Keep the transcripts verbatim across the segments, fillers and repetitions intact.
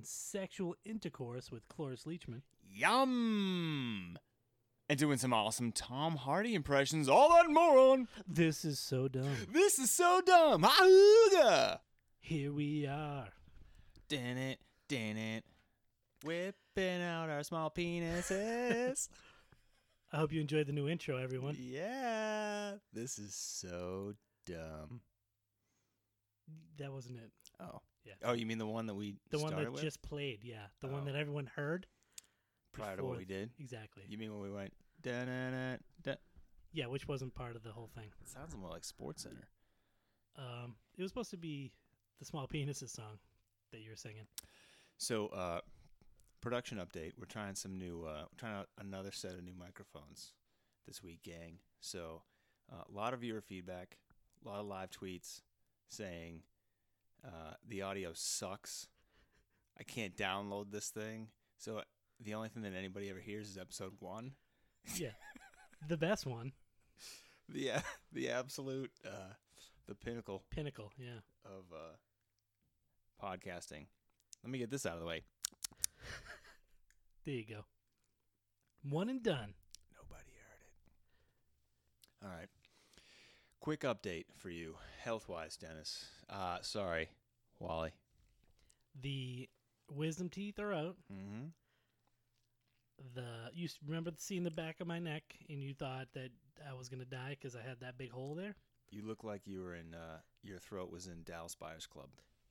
sexual intercourse with Cloris Leachman. Yum! And doing some awesome Tom Hardy impressions. All that and more on This is so dumb. This Is So Dumb. Ahooga! Here we are. Dan it, dan it. Whipping out our small penises. I hope you enjoyed the new intro, everyone. Yeah. This is so dumb. That wasn't it. Oh. Yeah. Oh, you mean the one that we The one started that with? just played, yeah. The one Oh. that everyone heard. Prior to before what we did? Exactly. You mean when we went... Da-na-na-da? Yeah, which wasn't part of the whole thing. It sounds more like Sports Center. Um, it was supposed to be the Small Penises song that you were singing. So, uh, production update. We're trying some new, uh, we're trying out another set of new microphones this week, gang. So, uh, a lot of viewer feedback, a lot of live tweets saying uh, the audio sucks. I can't download this thing. So, the only thing that anybody ever hears is episode one. Yeah. The best one. The, uh, the absolute, uh, the pinnacle Pinnacle, yeah. of uh, podcasting. Let me get this out of the way. There you go. One and done. Nobody heard it. All right. Quick update for you, health-wise, Dennis. Uh, sorry, Wally. The wisdom teeth are out. Mm-hmm. The you s- remember seeing the back of my neck, and you thought that I was gonna die because I had that big hole there. You look like you were in. Uh, your throat was in Dallas Buyers Club.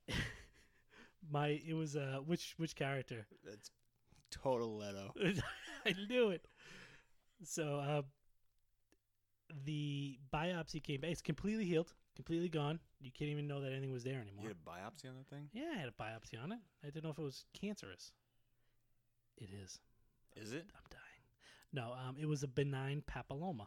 My it was uh which which character? That's total Leto. I knew it. So uh, the biopsy came back. It's completely healed, completely gone. You can't even know that anything was there anymore. You had a biopsy on that thing? Yeah, I had a biopsy on it. I didn't know if it was cancerous. It is. Is it? I'm dying. No, um, it was a benign papilloma.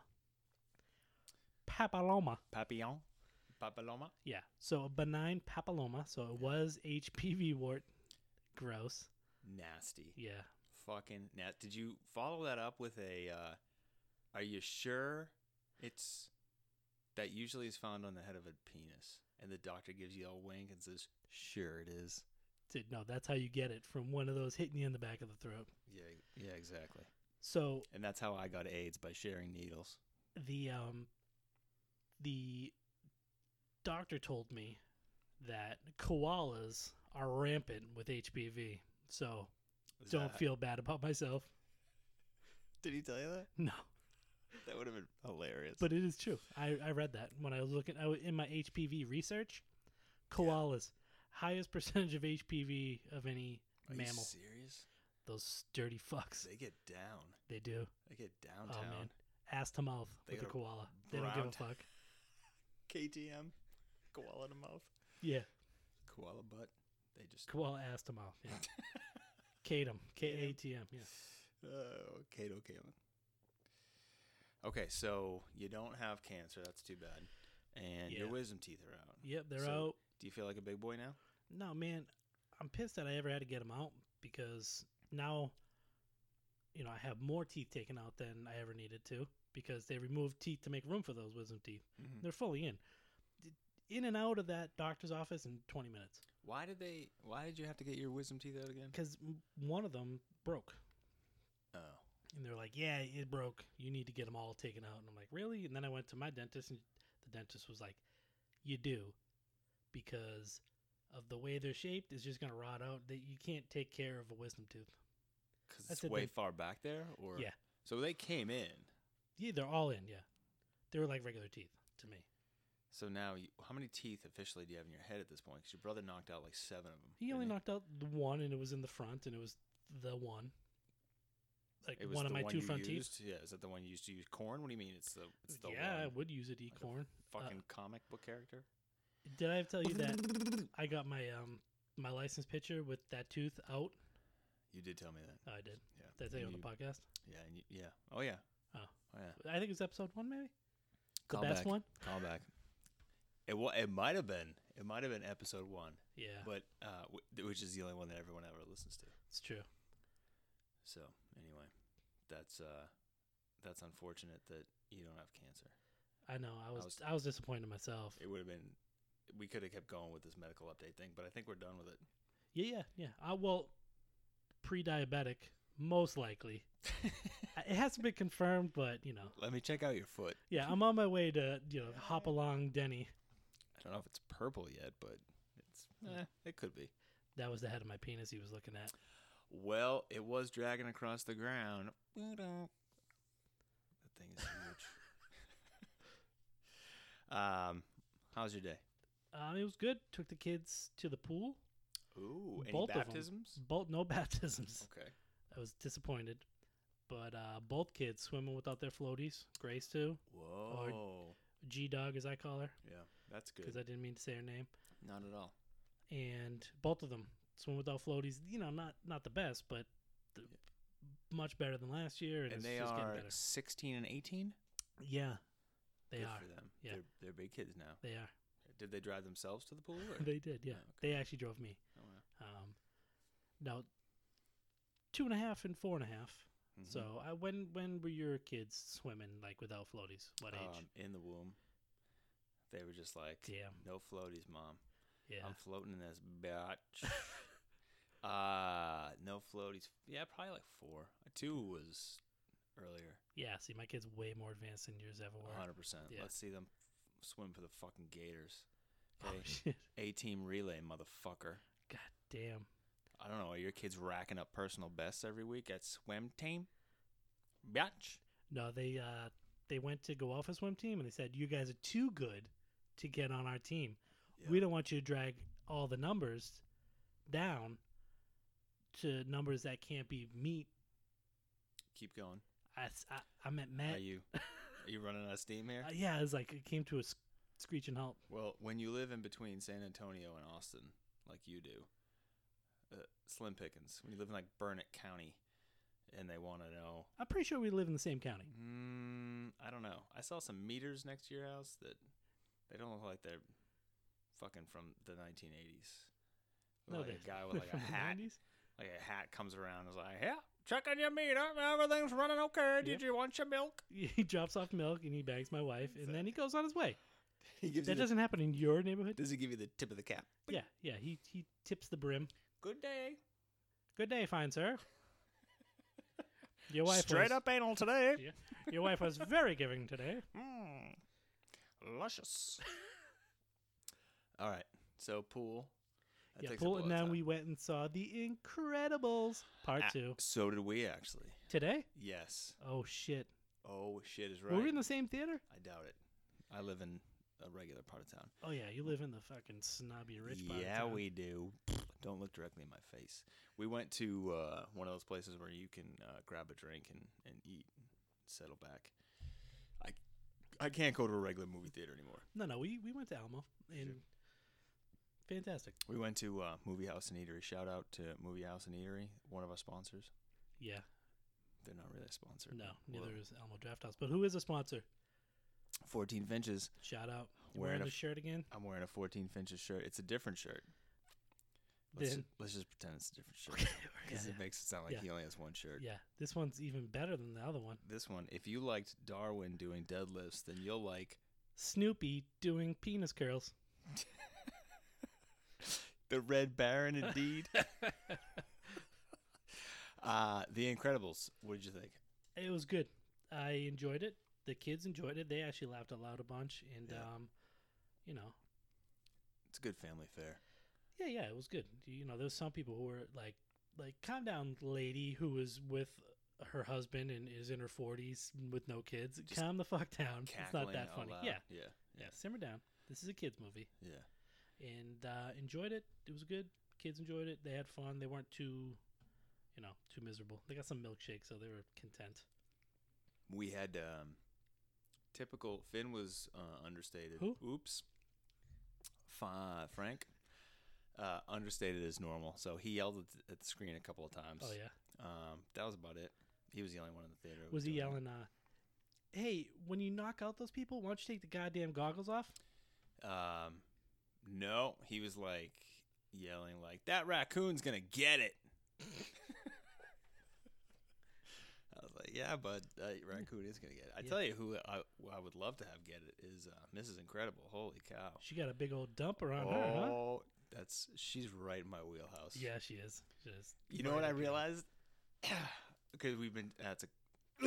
Papilloma. Papillon? Papilloma? Yeah. So a benign papilloma. So it was H P V wart. Gross. Nasty. Yeah. Fucking nasty. Did you follow that up with a? Uh, are you sure it's that usually is found on the head of a penis, and the doctor gives you a wink and says, "Sure, it is." Dude, no, that's how you get it, from one of those hitting you in the back of the throat. Yeah, yeah, exactly. So And that's how I got AIDS, by sharing needles. the um the doctor told me that koalas are rampant with H P V. So Is don't that- feel bad about myself. Did he tell you that? No, That would have been hilarious. but it is true. I, I read that when I was looking I was, in my H P V research. Koalas, highest percentage of H P V of any Are mammal. you serious? Those dirty fucks. They get down. They do. They get Oh downtown. man, ass to mouth They with a got a koala. They don't give a brown fuck. K T M. Koala to mouth. Yeah, Koala butt. They just. koala ass to mouth. Yeah, Katum, K A T M. Yeah. Oh, Kato Kalen. Okay, so you don't have cancer. That's too bad. And your Yeah. wisdom teeth are out. Yep, they're So- out. Do you feel like a big boy now? No, man, I'm pissed that I ever had to get them out because now, you know, I have more teeth taken out than I ever needed to because they removed teeth to make room for those wisdom teeth. Mm-hmm. They're fully in. In and out of that doctor's office in twenty minutes Why did they? Why did you have to get your wisdom teeth out again? because one of them broke. Oh, And they're like, yeah, it broke. You need to get them all taken out. And I'm like, really? And then I went to my dentist, and the dentist was like, you do. Because of the way they're shaped, it's just going to rot out. That You can't take care of a wisdom tooth. because I it's said way they- far back there, or Yeah. So they came in. Yeah, they're all in, yeah. They were like regular teeth to me. So now, you, how many teeth officially do you have in your head at this point? Because your brother knocked out like seven of them. He only knocked out the one, and it was in the front, and it was the one. Like It was one of the my one two you front teeth. used? Yeah, is that the one you used to use? Corn? What do you mean? It's the it's the Yeah, I one would use it to eat like a corn. fucking comic book character. Did I tell you that I got my um my license picture with that tooth out? You did tell me that. Oh, I did. Yeah. Did I tell you on And the podcast? Yeah, and you, yeah. Oh yeah. Oh. Oh yeah. I think it was episode one, maybe. The Call best back. one. Call back. It wa- It might have been. It might have been episode one, Yeah, but uh, w- which is the only one that everyone ever listens to. it's true. So anyway, that's uh, that's unfortunate that you don't have cancer. I know. I was was- I was disappointed in myself. It would have been. We could have kept going with this medical update thing, but I think we're done with it. Yeah, yeah, yeah. Uh, well, pre-diabetic, most likely. It hasn't been confirmed, but you know. Let me check out your foot. Yeah, I'm on my way to you know hop along Denny. I don't know if it's purple yet, but it's eh, it could be. That was the head of my penis he was looking at. Well, it was dragging across the ground. That thing is huge. um, how's your day? Um, it was good. Took the kids to the pool. Ooh, any Both of 'em. baptisms? Both no baptisms. Okay. I was disappointed, but uh, both kids swimming without their floaties. Grace too. Whoa. G Dog, as I call her, Yeah, that's good. because I didn't mean to say her name. Not at all. And both of them swim without floaties. You know, not not the best, but the, much better than last year. And, And it's they just getting are better. sixteen and eighteen? Yeah, they Good are. for them. Yeah. They're, they're big kids now. They are. Did they drive themselves to the pool? Or? They did. Yeah, Oh, okay. they actually drove me. Oh, wow. Um, now, two and a half and four and a half. Mhm. So, I, when when were your kids swimming like without floaties? What age? Um, in the womb, they were just like, Damn. no floaties, Mom. Yeah. I'm floating in this bitch. uh, no floaties. Yeah, probably like four. Two was earlier. Yeah. See, my kids way more advanced than yours ever were. one hundred percent. Yeah. Let's see them f- swim for the fucking Gators. Oh Okay. shit! A-team relay, motherfucker. God damn. I don't know. Are your kids racking up personal bests every week at swim team? Bitch. No, they uh they went to go off a swim team and they said you guys are too good to get on our team. We don't want you to drag all the numbers down to numbers that can't be meet. Keep going. I, s- I, I meant Are Matt. you are you running out of steam here? Uh, yeah, it was like it came to a sc- screeching halt. Well, when you live in between San Antonio and Austin, like you do, uh, slim pickings. When you live in like Burnett County, and they want to know, I'm pretty sure we live in the same county. mm, I don't know. I saw some meters next to your house that they don't look like they're fucking from the nineteen eighties. No, Like they- a guy with like from a the hat, nineties? like a hat comes around and is like, "Yeah, checking your meter. Everything's running okay. Did Yep. you want your milk?" He drops off milk and he bags my wife, and then he goes on his way. He gives That you the, doesn't happen in your neighborhood. does he give you the tip of the cap? Yeah, yeah. He he tips the brim. Good day. Good day, fine sir. Your wife Straight was, up anal today. Yeah. Your wife was very giving today. Mm. Luscious. All right. So pool. That Yeah, takes pool, up a and lot of then time. we went and saw The Incredibles Part Ah, Two So did we actually. today. Yes. Oh shit! Oh shit is right. Were we in the same theater? I doubt it. I live in a regular part of town. Oh yeah, you live in the fucking snobby rich part. of Yeah, town. we do. Don't look directly in my face. We went to uh, one of those places where you can uh, grab a drink and, and eat, and settle back. I I can't go to a regular movie theater anymore. No, no, we we went to Alamo and Sure. fantastic. We went to uh, Movie House and Eatery. Shout out to Movie House and Eatery, one of our sponsors. Yeah, They're not really a sponsor. no, but neither we'll- is Alamo Draft House. But who is a sponsor? fourteen Finches. Shout out. You Wearing wearing a the f- shirt again? I'm wearing a fourteen Finches shirt. It's a different shirt. Let's, Then ju- let's just pretend it's a different shirt. okay, Because yeah, it makes it sound like Yeah. he only has one shirt. yeah, this one's even better than the other one. This one, if you liked Darwin doing deadlifts, then you'll like Snoopy doing penis curls. the Red Baron, indeed. uh, the Incredibles. What did you think? It was good. I enjoyed it. The kids enjoyed it. They actually laughed aloud a bunch, and Yeah. um, you know, It's a good family fare. yeah, yeah, it was good. You know, there's some people who were like, like, calm down, lady who was with her husband and is in her forties with no kids. Just Calm the fuck down. It's Cackling not that out funny. loud. Yeah, Yeah. yeah, simmer down. This is a kids movie, Yeah. and uh, enjoyed it. It was good. Kids enjoyed it. They had fun. They weren't too, you know, too miserable. They got some milkshake, so they were content. We had um, typical. Finn was uh, understated. Who? Oops. Fa- Frank. Uh, understated as normal. So he yelled at the, at the screen a couple of times. Oh yeah. Um, that was about it. He was the only one in the theater. who Was he doing it. yelling, uh, hey, when you knock out those people, why don't you take the goddamn goggles off? Um, no, he was like yelling like that raccoon's gonna get it. I was like, yeah, but uh, raccoon is gonna get it. I Yeah. tell you who I, who I would love to have get it is uh, Missus Incredible. Holy cow! She got a big old dumper on her, huh? Oh, That's she's right in my wheelhouse. Yeah, she is. She is. You know Right what I up your- realized? Because we've been that's a.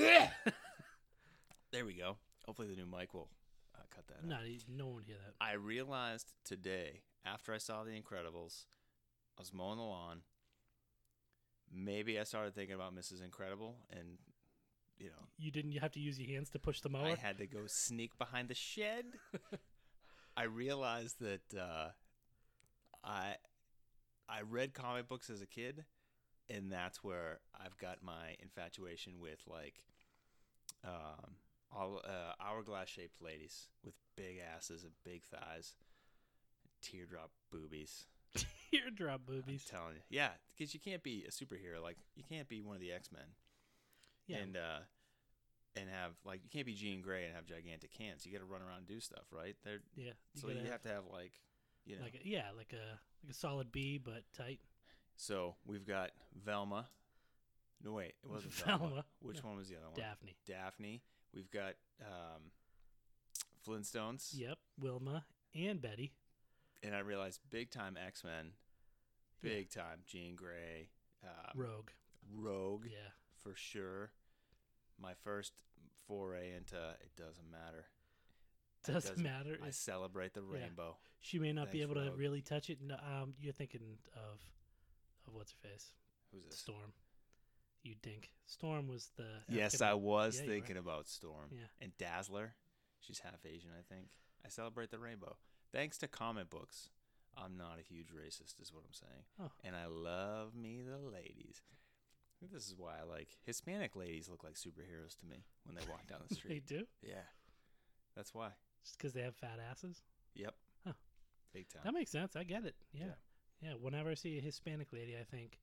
There we go. Hopefully the new mic will uh, cut that out. No, no one would hear that. I realized today, after I saw The Incredibles, I was mowing the lawn. Maybe I started thinking about Missus Incredible, and you know, You didn't have to use your hands to push the mower? I had to go sneak behind the shed. I realized that uh, I I read comic books as a kid, and that's where I've got my infatuation with like um, all uh, hourglass shaped ladies with big asses and big thighs, teardrop boobies. Teardrop boobies. I'm telling you, yeah, because you can't be a superhero like you can't be one of the X-Men. Yeah. And uh, and have like you can't be Jean Grey and have gigantic hands. You got to run around and do stuff, right? They're Yeah. You so gotta you have to have like you know. like a, yeah, like a like a solid B but tight. So we've got Velma. No wait, it wasn't Velma. Velma. Which No. one was the other one? Daphne. Daphne. We've got um, Flintstones. Yep. Wilma and Betty. And I realized big time X Men. Big time Jean Grey. Um, Rogue. Rogue. Yeah. For sure. My first foray into it doesn't matter. It Doesn't matter. I It's- celebrate the Yeah. rainbow. She may not be Thanks, able to Rogue. really touch it. No, um, you're thinking of of what's her face? Who's this? Storm. You think Storm was the Yes, African- I was Yeah, you thinking were. about Storm. Yeah. And Dazzler. She's half Asian, I think. I celebrate the rainbow. Thanks to comic books, I'm not a huge racist, is what I'm saying. Oh. And I love me the ladies. I think this is why I like Hispanic ladies look like superheroes to me when they walk down the They street. do Yeah. That's why. just because they have fat asses. Yep. Huh. Big time. That makes sense. I get it. Yeah. Yeah. yeah. Whenever I see a Hispanic lady, I think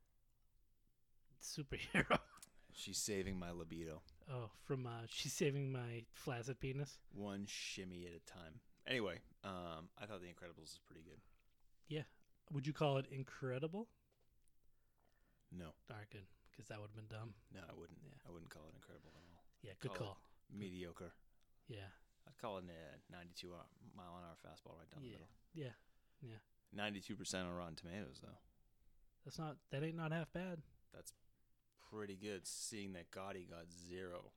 superhero. She's saving my libido. Oh, from uh, she's saving my flaccid penis. One shimmy at a time. Anyway, um, I thought The Incredibles was pretty good. Would you call it incredible? No. Dark good, because that would have been dumb. No, I wouldn't. Yeah. I wouldn't call it incredible at all. Yeah, good Call it- call. Mediocre. Yeah, I'd call it a ninety-two mile an hour fastball right down the Yeah. middle. yeah. ninety-two percent on Rotten Tomatoes, though. That's not that ain't not half bad. That's pretty good. Seeing that Gotti got zero,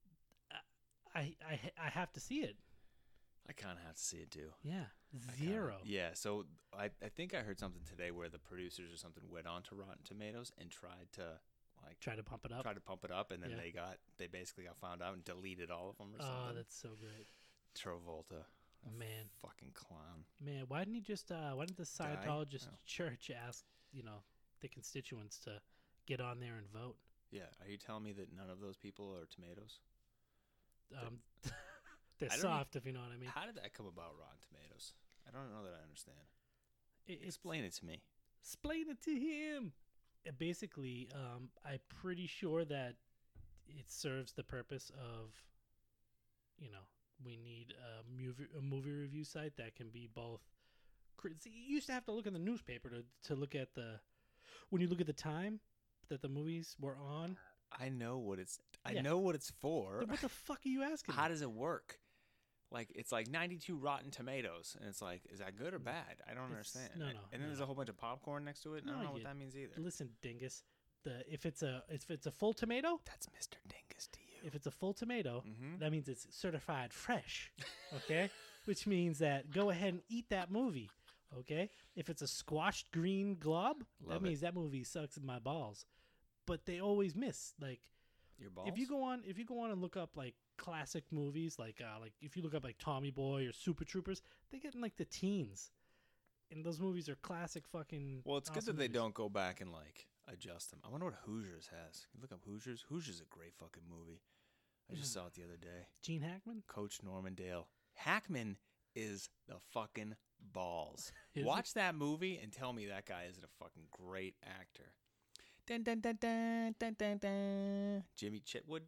I I I have to see it. I kind of have to see it too. Yeah, I kinda- zero. yeah. So I I think I heard something today where the producers or something went on to Rotten Tomatoes and tried to like Try to pump it up. try to pump it up, and then Yeah. they got they basically got found out and deleted all of them or Oh, something. that's so great, Travolta, a man. fucking clown. Man, why didn't he just? Uh, why didn't the Scientologist Oh. church ask you know the constituents to get on there and vote? Yeah. Are you telling me that none of those people are tomatoes? Um, they're I don't soft, if you know what I mean. How did that come about, Rotten Tomatoes? I don't know that I understand. It, it's Explain it to me. explain it to him. Uh, basically, um, I'm pretty sure that it serves the purpose of, you know, we need a movie a movie review site that can be both. cri- See, you used to have to look in the newspaper to to look at the when you look at the time that the movies were on. I know what it's. I Yeah. know what it's for. Then what the fuck are you asking? How me? does it work? Like it's like ninety-two Rotten Tomatoes, and it's like, is that good or bad? I don't It's- understand. no, And- no, And then no, there's no. a whole bunch of popcorn next to it. And I No, don't know what you- that means either. Listen, dingus. The if it's a if it's a full tomato, That's Mister Dingus to you. if it's a full tomato, Mm-hmm. that means it's certified fresh. Okay, which means that go ahead and eat that movie. Okay, if it's a squashed green glob, Love that it. means that movie sucks in my balls. But they always miss. Like Your balls. if you go on if you go on and look up like classic movies, like uh, like if you look up like Tommy Boy or Super Troopers, they get in like the teens. And those movies are classic fucking. well, it's good awesome that they movies. don't go back and like adjust them. I wonder what Hoosiers has. You look up Hoosiers. Hoosiers is a great fucking movie. I just Yeah. saw it the other day. Gene Hackman. Coach Normandale. Hackman is the fucking balls. Is he? Watch that movie and tell me that guy isn't a fucking great actor. Dun, dun, dun, dun, dun, dun, dun. Jimmy Chitwood.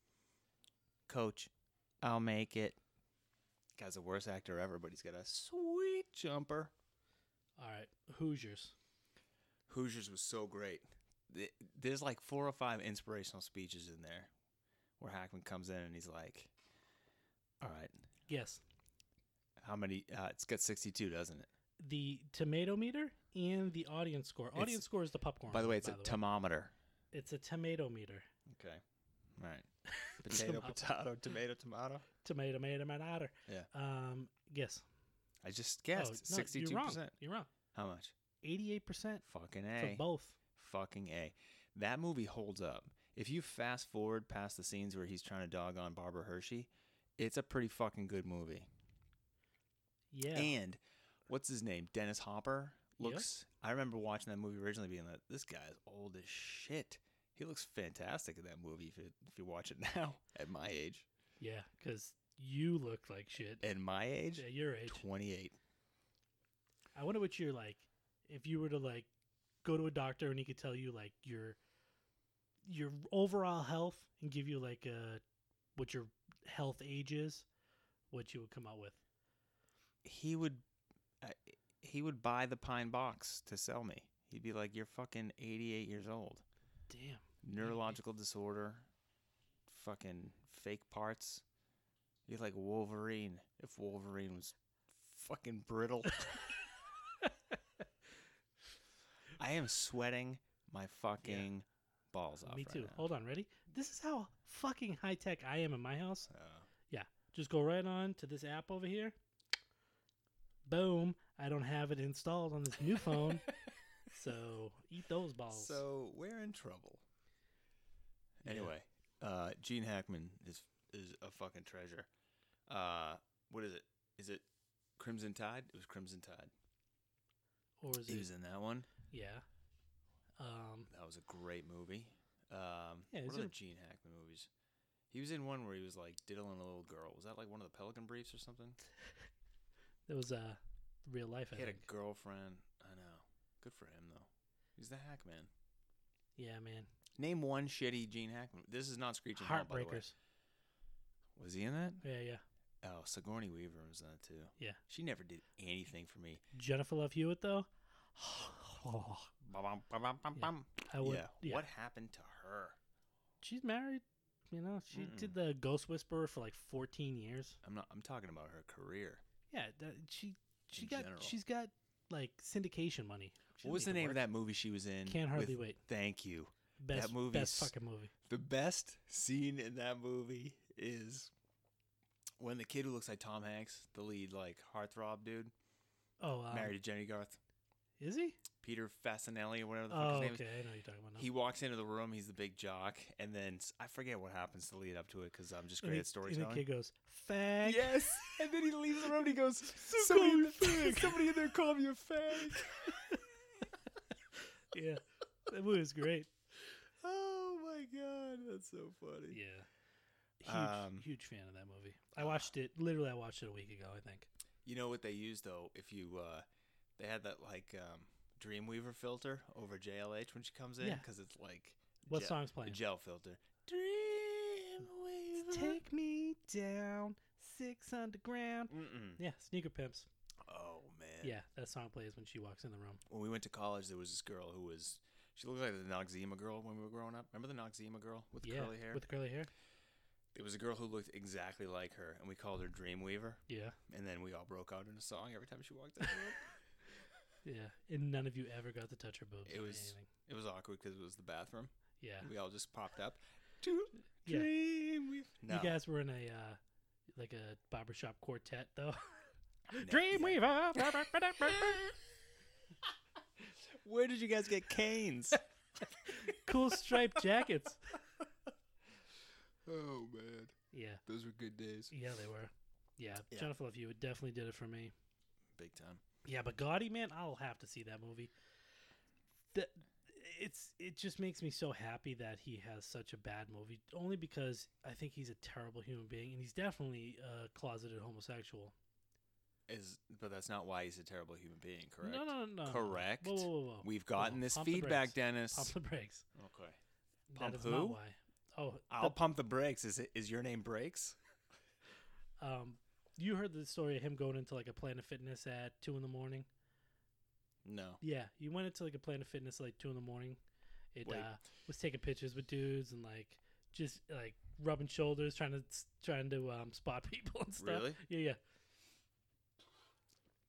Coach, I'll make it. Guy's the worst actor ever, but he's got a sweet jumper. All right, Hoosiers. Hoosiers was so great. Th- There's like four or five inspirational speeches in there where Hackman comes in and he's like, all right, Yes. how many? Uh, it's got sixty-two, doesn't it? the tomato meter and the audience score. It's- Audience score is the popcorn. By the way, it's a way. thermometer. It's a tomato meter. Okay. All right. Potato, Tomato. potato, tomato, tomato. Tomato, tomato, tomato. Yeah. Um, guess. I just Oh, guessed no, sixty-two you're wrong. percent. You're wrong. How much? eighty-eight percent Fucking for A. both. Fucking A. That movie holds up. If you fast forward past the scenes where he's trying to dog on Barbara Hershey, it's a pretty fucking good movie. Yeah. And what's his name? Dennis Hopper Yep. looks. I remember watching that movie originally, being like, "This guy's old as shit." He looks fantastic in that movie. If, it, if you watch it now, at my age, Yeah, because you look like shit. at my age, At your age. twenty-eight. I wonder what you're like if you were to like go to a doctor and he could tell you like your your overall health and give you like uh what your health age is, what you would come out with. He would, uh, he would buy the pine box to sell me. He'd be like, "You're fucking eighty-eight years old. Damn. Neurological disorder, fucking fake parts. You're like Wolverine. If Wolverine was fucking brittle." I am sweating my fucking balls off. Me right too. now. Hold on, ready? This is how fucking high tech I am in my house. Uh, Just go right on to this app over here. Boom. I don't have it installed on this new phone. So eat those balls. so we're in trouble. Yeah. Anyway, uh, Gene Hackman is is a fucking treasure. Uh, what is it? Is it Crimson Tide? It was Crimson Tide. Or is He it? was in that one. Yeah. Um. That was a great movie. Um, Yeah, what he's are the in- Gene Hackman movies? He was in one where he was like diddling a little girl. Was that like one of the Pelican Briefs or something? That was uh real life. I He had think. a girlfriend. I know. Good for him though. He's the Hackman. Yeah, man. Name one shitty Gene Hackman. This is not Screeching Hall, by the way. Heartbreakers. Was he in that? Yeah, yeah. Oh, Sigourney Weaver was in that too. Yeah. She never did anything for me. Jennifer Love Hewitt though. Ba-bum, ba-bum, bum, Yeah. bum. I would. Yeah. Yeah. What happened to her? She's married. You know, she Mm-mm. did the Ghost Whisperer for like fourteen years. I'm not. I'm talking about her career. Yeah, that, she she In got general. she's got like syndication money. She What was the doesn't need name to of that movie she was in? work. Can't hardly with- wait. Thank you. Best movie's- best fucking movie. The best scene in that movie is when the kid who looks like Tom Hanks, the lead like heartthrob dude, Oh, um, married to Jenny Garth, is he? Peter Fasinelli or whatever the fuck Oh, his name okay. is. I know what you're talking about. Now. He walks into the room. He's the big jock, and then s- I forget what happens to lead up to it because I'm just and, great the, at storytelling. and the kid goes, "Fag." Yes, and then he leaves the room. and He goes, So "Somebody, call in me the- fag." somebody in there called me a fag." Yeah, that movie was great. Oh my god, that's so funny. Yeah, huge, Um, huge fan of that movie. I watched it. Literally, I watched it a week ago. I think. You know what they used though? If you, uh, they had that like um, Dreamweaver filter over J L H when she comes in Yeah. because it's like What gel, song's the playing? gel filter. Dreamweaver. Take me down, six underground. Mm-mm. Yeah, Sneaker Pimps. Oh man. Yeah, that song plays when she walks in the room. When we went to college, there was this girl who was. She looked like the Noxzema girl when we were growing up. Remember the Noxzema girl with the yeah, curly hair? with the curly hair. There was a girl who looked exactly like her, and we called her Dreamweaver. Yeah, And then we all broke out in a song every time she walked in the room. yeah, and none of you ever got to touch her boobs. It or was- anything. It was awkward because it was the bathroom. Yeah, We all just popped up. To Yeah. Dreamweaver. No. you guys were in a uh, like a barbershop quartet though. No, yeah. Dreamweaver. Where did you guys get canes? Cool striped jackets. Oh man, Yeah, those were good days. yeah, they were. Yeah, Yeah. Jennifer Love Hewitt definitely did it for me. Big time. Yeah, but Gotti, man, I'll have to see that movie. That it's it just makes me so happy that he has such a bad movie. Only because I think he's a terrible human being, and he's definitely a closeted homosexual. Is but that's not why he's a terrible human being, correct? No, no, no, no. Correct. Whoa, whoa, whoa, whoa. We've gotten Whoa, this pump the feedback, brakes. Dennis. Pump the brakes. Okay. That Pump is who? not why. Oh, I'll pump the brakes. Is it? Is your name Brakes? the- um, you heard the story of him going into like a Planet Fitness at two in the morning. No. Yeah, he went into like a Planet Fitness at like two in the morning. It Wait. uh, was taking pictures with dudes and like just like rubbing shoulders, trying to trying to um, spot people and stuff. Really? Yeah, yeah.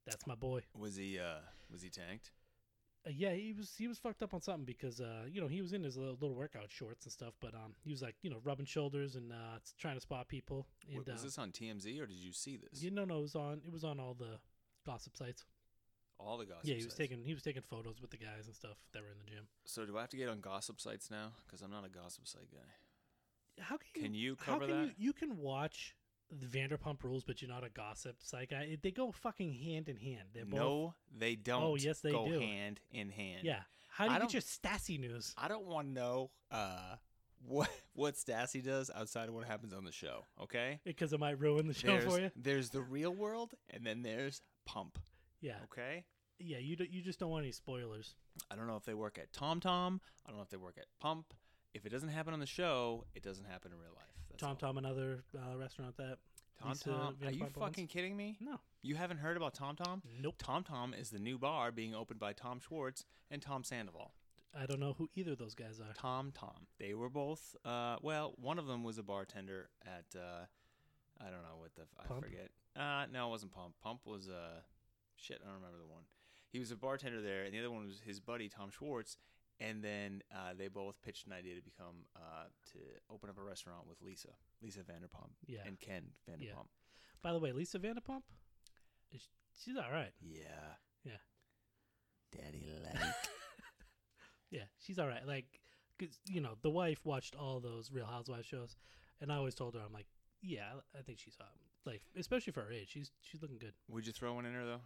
That's my boy. Was he uh was he tanked? Uh, yeah, he was he was fucked up on something because uh you know he was in his little, little workout shorts and stuff, but um he was like you know rubbing shoulders and uh trying to spot people. And, Wait, was uh, this on T M Z or did you see this? You know, no, it was on it was on all the gossip sites. All the gossip Yeah, he was sites. taking he was taking photos with the guys and stuff that were in the gym. So do I have to get on gossip sites now? Because I'm not a gossip site guy. How can, Can you how cover can that? You, you can watch the Vanderpump Rules, but you're not a gossip site guy. They go fucking hand in hand. They're both, No, they don't. Oh, yes, they go do. hand in hand. yeah. How do I you don't- get your Stassi news? I don't want to know uh, what what Stassi does outside of what happens on the show. Okay. Because it might ruin the show There's, for you. there's the real world, and then there's Pump. Yeah, Okay. yeah. You do, you just don't want any spoilers. I don't know if they work at TomTom. I don't know if they work at Pump. If it doesn't happen on the show, it doesn't happen in real life. That's Tom all. Tom, another uh, restaurant that. Lisa TomTom. Are you Vanderpump owns? fucking kidding me? No, You haven't heard about TomTom? nope. TomTom is the new bar being opened by Tom Schwartz and Tom Sandoval. I don't know who either of those guys are. Tom Tom. They were both. Uh, well, one of them was a bartender at. Uh, I don't know what the. F- I Pump? forget. Uh, no, it wasn't Pump. Pump was. Uh, shit, I don't remember the one. He was a bartender there, and the other one was his buddy Tom Schwartz. And then uh, they both pitched an idea to become uh, to open up a restaurant with Lisa, Lisa Vanderpump, Yeah. and Ken Vanderpump. By the way, Lisa Vanderpump, is- she's all right. Yeah. Yeah. Daddy like. Yeah, she's all right. Like, 'cause, you know, the wife watched all those Real Housewives shows, and I always told her, I'm like, yeah, I I think she's hot. Like, especially for her age, she's she's looking good. Would you throw one in her though?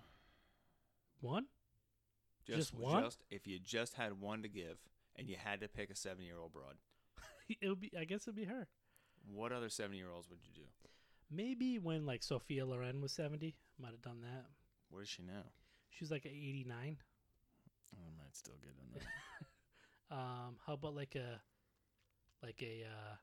One? Just w- one? Just if you just had one to give, and you had to pick a seven-year-old broad, It would be. I guess it'd be her. what other seven-year-olds would you do? Maybe when like Sophia Loren was seventy, might have done that. Where is she now? She was like eighty-nine. Oh, I might still get on that. Um, how about like a like a uh,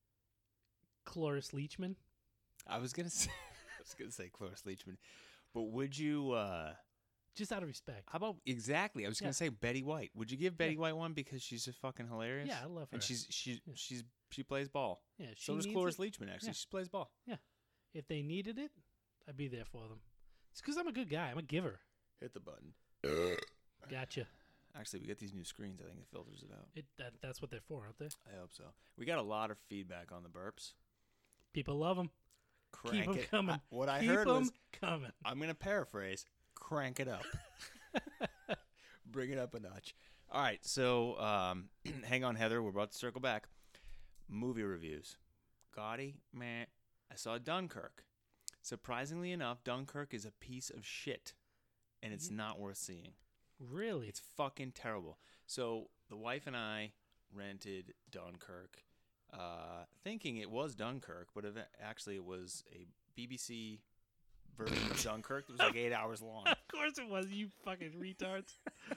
Cloris Leachman? I was gonna say, I was gonna say Cloris Leachman, but would you? uh Just out of respect. How about exactly? I was Yeah. gonna say Betty White. Would you give Betty Yeah. White one because she's just fucking hilarious? Yeah, I love her. And she's she's Yeah. she's she plays ball. yeah, she So does needs Cloris it. Leachman. Actually, Yeah. she plays ball. If they needed it, I'd be there for them. It's because I'm a good guy. I'm a giver. Hit the button. Gotcha. Actually, we get these new screens. I think it filters it out. It that, that's what they're for, aren't they? I hope so. We got a lot of feedback on the burps. People love them. Crank Keep 'em it. coming. I- what I Keep heard them was, coming. I'm gonna paraphrase. Crank it up. Bring it up a notch. All right. So, um, hang on, Heather. We're about to circle back. Movie reviews. Gotti, man. I saw Dunkirk. Surprisingly enough, Dunkirk is a piece of shit, and it's Yeah. not worth seeing. Really? It's fucking terrible. So the wife and I rented Dunkirk, uh, thinking it was Dunkirk, but ev- actually it was a B B C version of Dunkirk. It was like eight hours long. Of course it was. You fucking retards.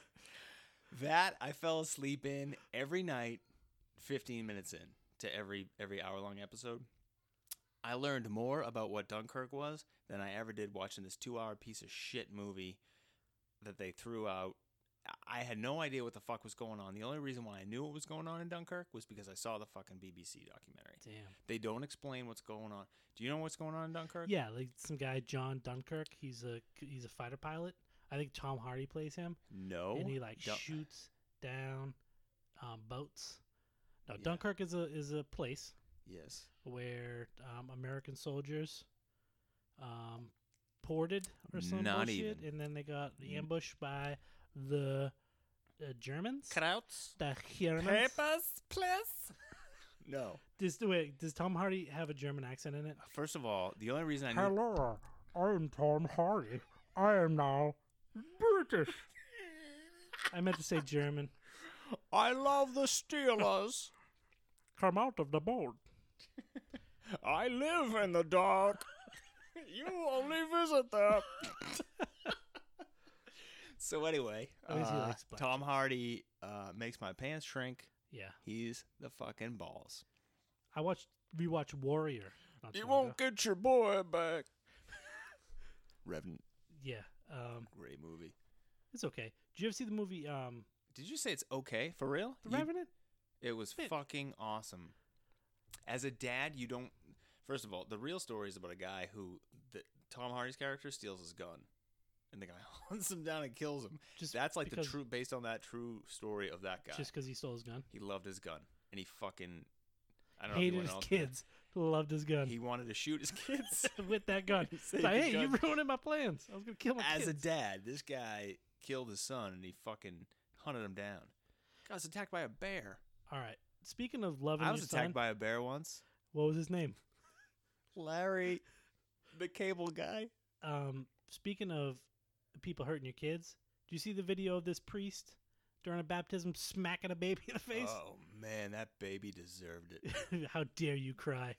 That I fell asleep in every night, fifteen minutes in to every every hour long episode. I learned more about what Dunkirk was than I ever did watching this two hour piece of shit movie that they threw out. I had no idea what the fuck was going on. The only reason why I knew what was going on in Dunkirk was because I saw the fucking B B C documentary. Damn. They don't explain what's going on. Do you know what's going on in Dunkirk? Yeah, like some guy John Dunkirk. He's a he's a fighter pilot. I think Tom Hardy plays him, No. and he like Dun- shoots down um, boats. No, Yeah. Dunkirk is a is a place Yes. where um, American soldiers um, ported or some Not bullshit, even. and then they got N- ambushed by the uh, Germans. Krauts. The Germans. please. No. Does wait? Does Tom Hardy have a German accent in it? First of all, the only reason I knew Hello, I am Tom Hardy. I am now British. I meant to say German. I love the Steelers. Come out of the boat. I live in the dark. You only visit them. So anyway, Oh, is he uh, like Splash? Tom Hardy uh, makes my pants shrink. Yeah, He's the fucking balls. I watched rewatched Warrior. not You too long won't ago. get your boy back. Revenant, Yeah, um, great movie. it's okay. Did you ever see the movie um, Did you say it's okay for real? The You- Revenant? It was It- fucking awesome. As a dad, you don't. First of all, the real story is about a guy who the, Tom Hardy's character steals his gun, and the guy hunts him down and kills him. Just That's like the because- true, based on that true story of that guy. Just because he stole his gun. He loved his gun, and he fucking, I don't know. Hated if his he went kids. Loved his gun. He wanted to shoot his kids. With that gun. He It's saved like, the hey, gun. you ruining my plans. I was gonna kill my As kids. a dad, this guy killed his son, and he fucking hunted him down. Got was attacked by a bear. All right. Speaking of loving I was your attacked son, by a bear once. what was his name? Larry, the cable guy. Um, speaking of people hurting your kids, do you see the video of this priest during a baptism smacking a baby in the face? Oh man, that baby deserved it. How dare you cry?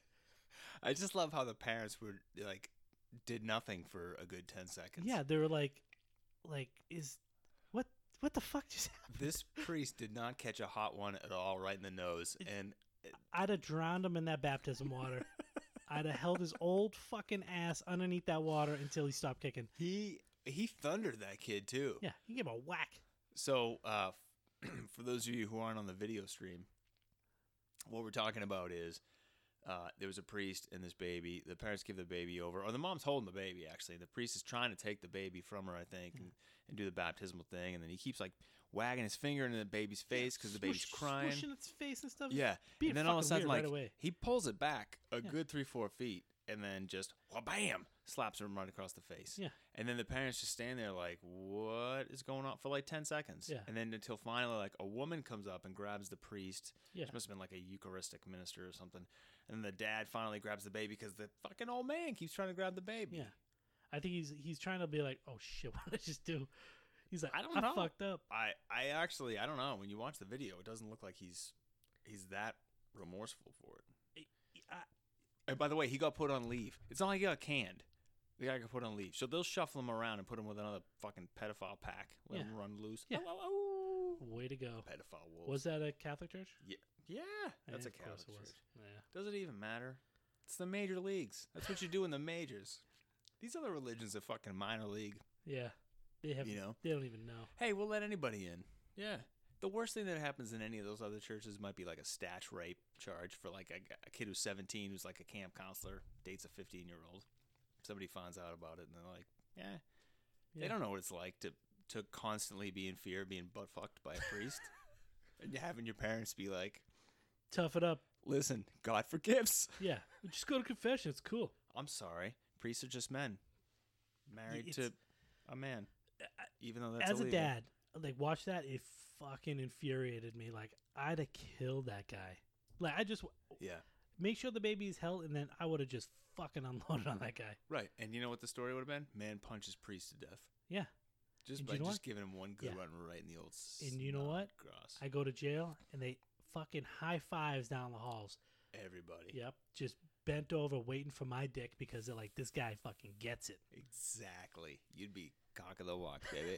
I just love how the parents were like did nothing for a good ten seconds. Yeah, they were like, like, is what what the fuck just happened? This priest did not catch a hot one at all, right in the nose, and I'd have drowned him in that baptism water. I'd have held his old fucking ass underneath that water until he stopped kicking. he he thundered that kid too. Yeah, you give him a whack. So, uh, for those of you who aren't on the video stream, what we're talking about is uh, there was a priest and this baby. The parents give the baby over, or the mom's holding the baby, actually. The priest is trying to take the baby from her, I think, and, and do the baptismal thing. And then he keeps, like, wagging his finger in the baby's face because the baby's Swoosh- crying. Swooshing its face and stuff. Yeah. Being And then all of a fucking sudden, weird like, right away. he pulls it back a Yeah. good three, four feet, and then just, bam, slaps him right across the face. Yeah. And then the parents just stand there like, what is going on for like ten seconds? Yeah. And then until finally, like, a woman comes up and grabs the priest. Yeah. She must have been like a Eucharistic minister or something. And then the dad finally grabs the baby because the fucking old man keeps trying to grab the baby. Yeah. I think he's he's trying to be like, oh shit, what did I just do? He's like, I don't I know. fucked up. I, I actually, I don't know. When you watch the video, it doesn't look like he's he's that remorseful for it. I, And by the way, he got put on leave. It's not like he got canned. The guy got put on leave. So they'll shuffle him around and put him with another fucking pedophile pack. Let Yeah. him run loose. Yeah. Oh, oh, oh. way to go. Pedophile wolves. Was that a Catholic church? Yeah, yeah, that's Yeah, a of course Catholic it was. church. Yeah. Does it even matter? It's the major leagues. That's what you do in the majors. These other religions are fucking minor league. Yeah. They have You know? they don't even know. Hey, we'll let anybody in. Yeah. The worst thing that happens in any of those other churches might be like a statch rape charge for like a, a kid who's seventeen who's like a camp counselor, dates a fifteen year old. Somebody finds out about it and they're like, yeah. Yeah. They don't know what it's like to, to constantly be in fear of being butt fucked by a priest. And having your parents be like, Tough it up. listen, God forgives. Yeah. Just go to confession. It's cool. I'm sorry. Priests are just men married It's- to a man. Even though that's As a illegal. dad, like watch that, it fucking infuriated me. Like I'd have killed that guy. Like I just Yeah. make sure the baby's held, and then I would have just fucking unloaded on that guy. Right. And you know what the story would have been? Man punches priest to death. Yeah. Just And by you know just what? giving him one good Yeah. run right in the old And you know what? Grass. I go to jail, and they fucking high fives down the halls. Everybody. Yep. Just bent over waiting for my dick because they're like, this guy fucking gets it. Exactly. You'd be cock of the walk, baby.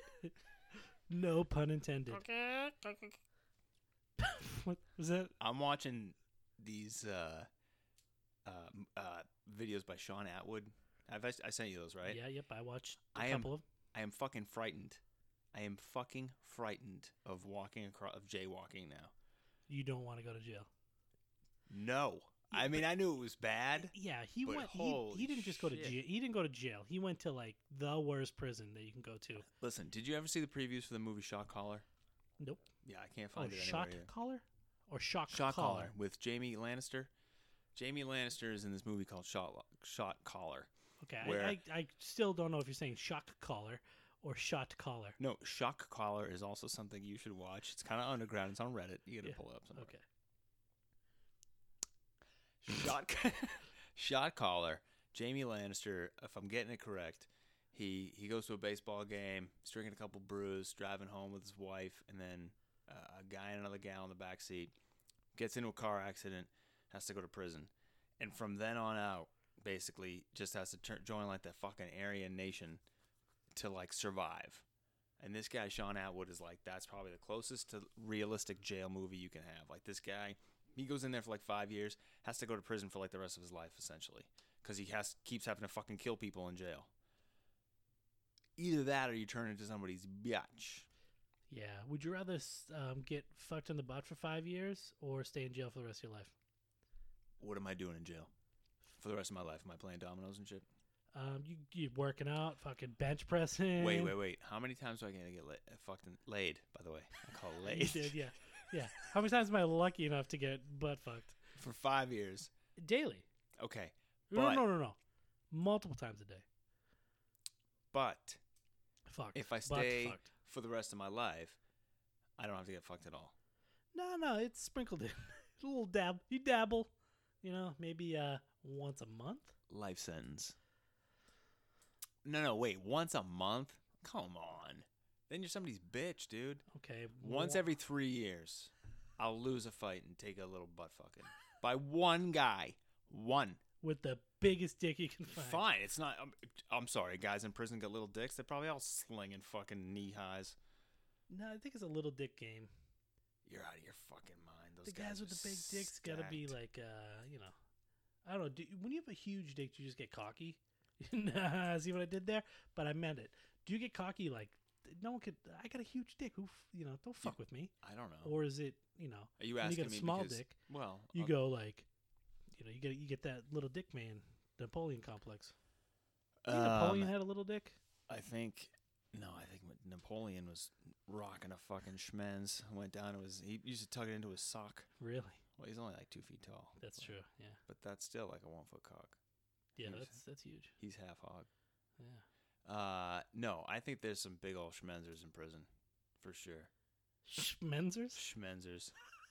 No pun intended. What was that? I'm watching these uh, uh, m- uh, videos by Sean Atwood. Have I, I sent you those, right? Yeah, yep. I watched a I am- couple of I am fucking frightened. I am fucking frightened of walking across, of jaywalking now. You don't want to go to jail. No. I mean, I knew it was bad. Yeah, he But went. He, holy he didn't just go to shit. jail. He didn't go to jail. He went to like the worst prison that you can go to. Listen, did you ever see the previews for the movie Shot Caller? Nope. Yeah, I can't Oh, find it anywhere. shot either. collar or shock Shot collar. Caller with Jamie Lannister. Jamie Lannister is in this movie called Shot Shot Caller. Okay, Where- I, I I still don't know if you're saying shock collar or shot collar. No, Shock Caller is also something you should watch. It's kind of underground. It's on Reddit. You got to Yeah, pull it up somewhere. Okay. Shot Shot Caller. Jamie Lannister, if I'm getting it correct, he he goes to a baseball game, he's drinking a couple brews, driving home with his wife, and then uh, a guy and another gal in the back seat gets into a car accident, has to go to prison, and from then on out, basically just has to turn, join like the fucking Aryan nation to like survive. And this guy Sean Atwood is like, that's probably the closest to realistic jail movie you can have. Like this guy, he goes in there for like five years, has to go to prison for like the rest of his life essentially, because he has keeps having to fucking kill people in jail. Either that, or you turn into somebody's biatch. Yeah. Would you rather s- um, get fucked in the butt for five years or stay in jail for the rest of your life? What am I doing in jail for the rest of my life? Am I playing dominoes and shit? Um, you you working out, fucking bench pressing. Wait, wait, wait. How many times do I get to get la- uh, fucking laid? By the way, I call it laid. You did, yeah, yeah. How many times am I lucky enough to get butt fucked? For five years. Daily. Okay, No, But- no, no, no. Multiple times a day. but Fucked. if I Butt stay fucked. for the rest of my life, I don't have to get fucked at all. No, no, it's sprinkled in. A little dab. You dabble. You know, maybe uh once a month. Life sentence. No, no, wait. Once a month? Come on. Then you're somebody's bitch, dude. Okay. Once well, every three years, I'll lose a fight and take a little butt fucking by one guy. One. with the biggest dick you can find. Fine. It's not. I'm, I'm sorry. Guys in prison got little dicks. They're probably all slinging fucking knee highs. No, I think it's a little dick game. You're out of your fucking mind. Those The guys with are the big dicks gotta be stacked. like, uh, you know, I don't know. Do, when you have a huge dick, do you just get cocky? Nah, see what I did there? But I meant it. Do you get cocky like, no one could, I got a huge dick. Who, f- you know, don't fuck with me. I don't know. Or is it, you know, Are you when you asking get a me small because, dick, Well, you I'll- go like, you know, you get you get that little dick man, Napoleon complex. You think Napoleon um, had a little dick? I think no. I think when Napoleon was rocking a fucking schmenz. Went down to his. He used to tuck it into his sock. Really? Well, he's only like two feet tall. That's but, true. Yeah. But that's still like a one foot cock. Yeah, Huge. that's that's huge. He's half hog. Yeah. Uh, no, I think there's some big old schmenzers in prison, for sure. Schmenzers? Schmenzers,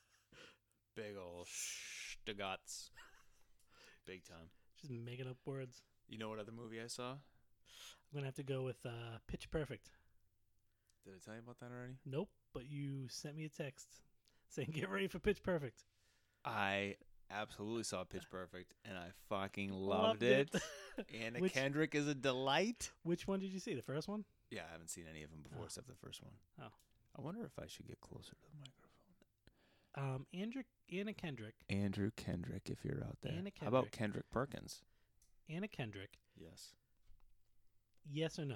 big old shtagats, big time. Just making up words. You know what other movie I saw? I'm gonna have to go with uh, Pitch Perfect. Did I tell you about that already? Nope, but you sent me a text saying get ready for Pitch Perfect. I absolutely saw Pitch Perfect, and I fucking loved, it. Anna Which- Kendrick is a delight. Which one did you see? The first one? Yeah, I haven't seen any of them before Oh. except the first one. Oh. I wonder if I should get closer to the microphone. Um, Andrew, Anna Kendrick. Andrew Kendrick, if you're out there. Anna How about Kendrick. Kendrick Perkins? Anna Kendrick. Yes. Yes or no?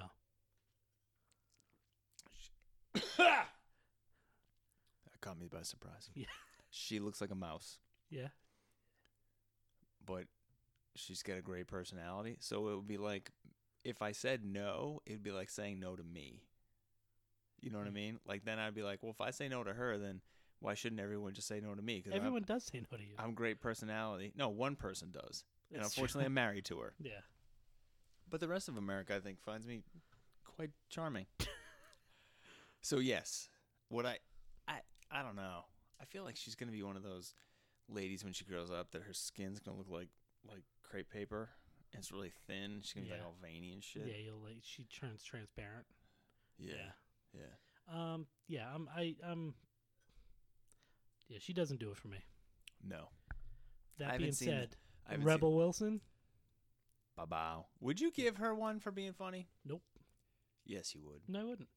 That caught me by surprise. Yeah. She looks like a mouse, Yeah. but she's got a great personality. So it would be like, if I said no, it would be like saying no to me. You know what I Mm. mean? Like, then I'd be like, well, if I say no to her, then why shouldn't everyone just say no to me? Because Everyone does say no to you. I'm, I'm great personality. No, one person does. And That's unfortunately, true. I'm married to her. Yeah. But the rest of America, I think, finds me quite charming. So yes, what I, I, I don't know. I feel like she's gonna be one of those ladies when she grows up that her skin's gonna look like like crepe paper. And it's really thin. She's gonna be like Yeah. all veiny and shit. Yeah, you'll like she turns transparent. Yeah, Yeah. yeah. Um. Yeah. I'm. I. Um. Yeah. She doesn't do it for me. No, That I haven't being seen the- said, I haven't Rebel Wilson. Seen, bow. Would you give her one for being funny? Nope. Yes, you would. No, I wouldn't.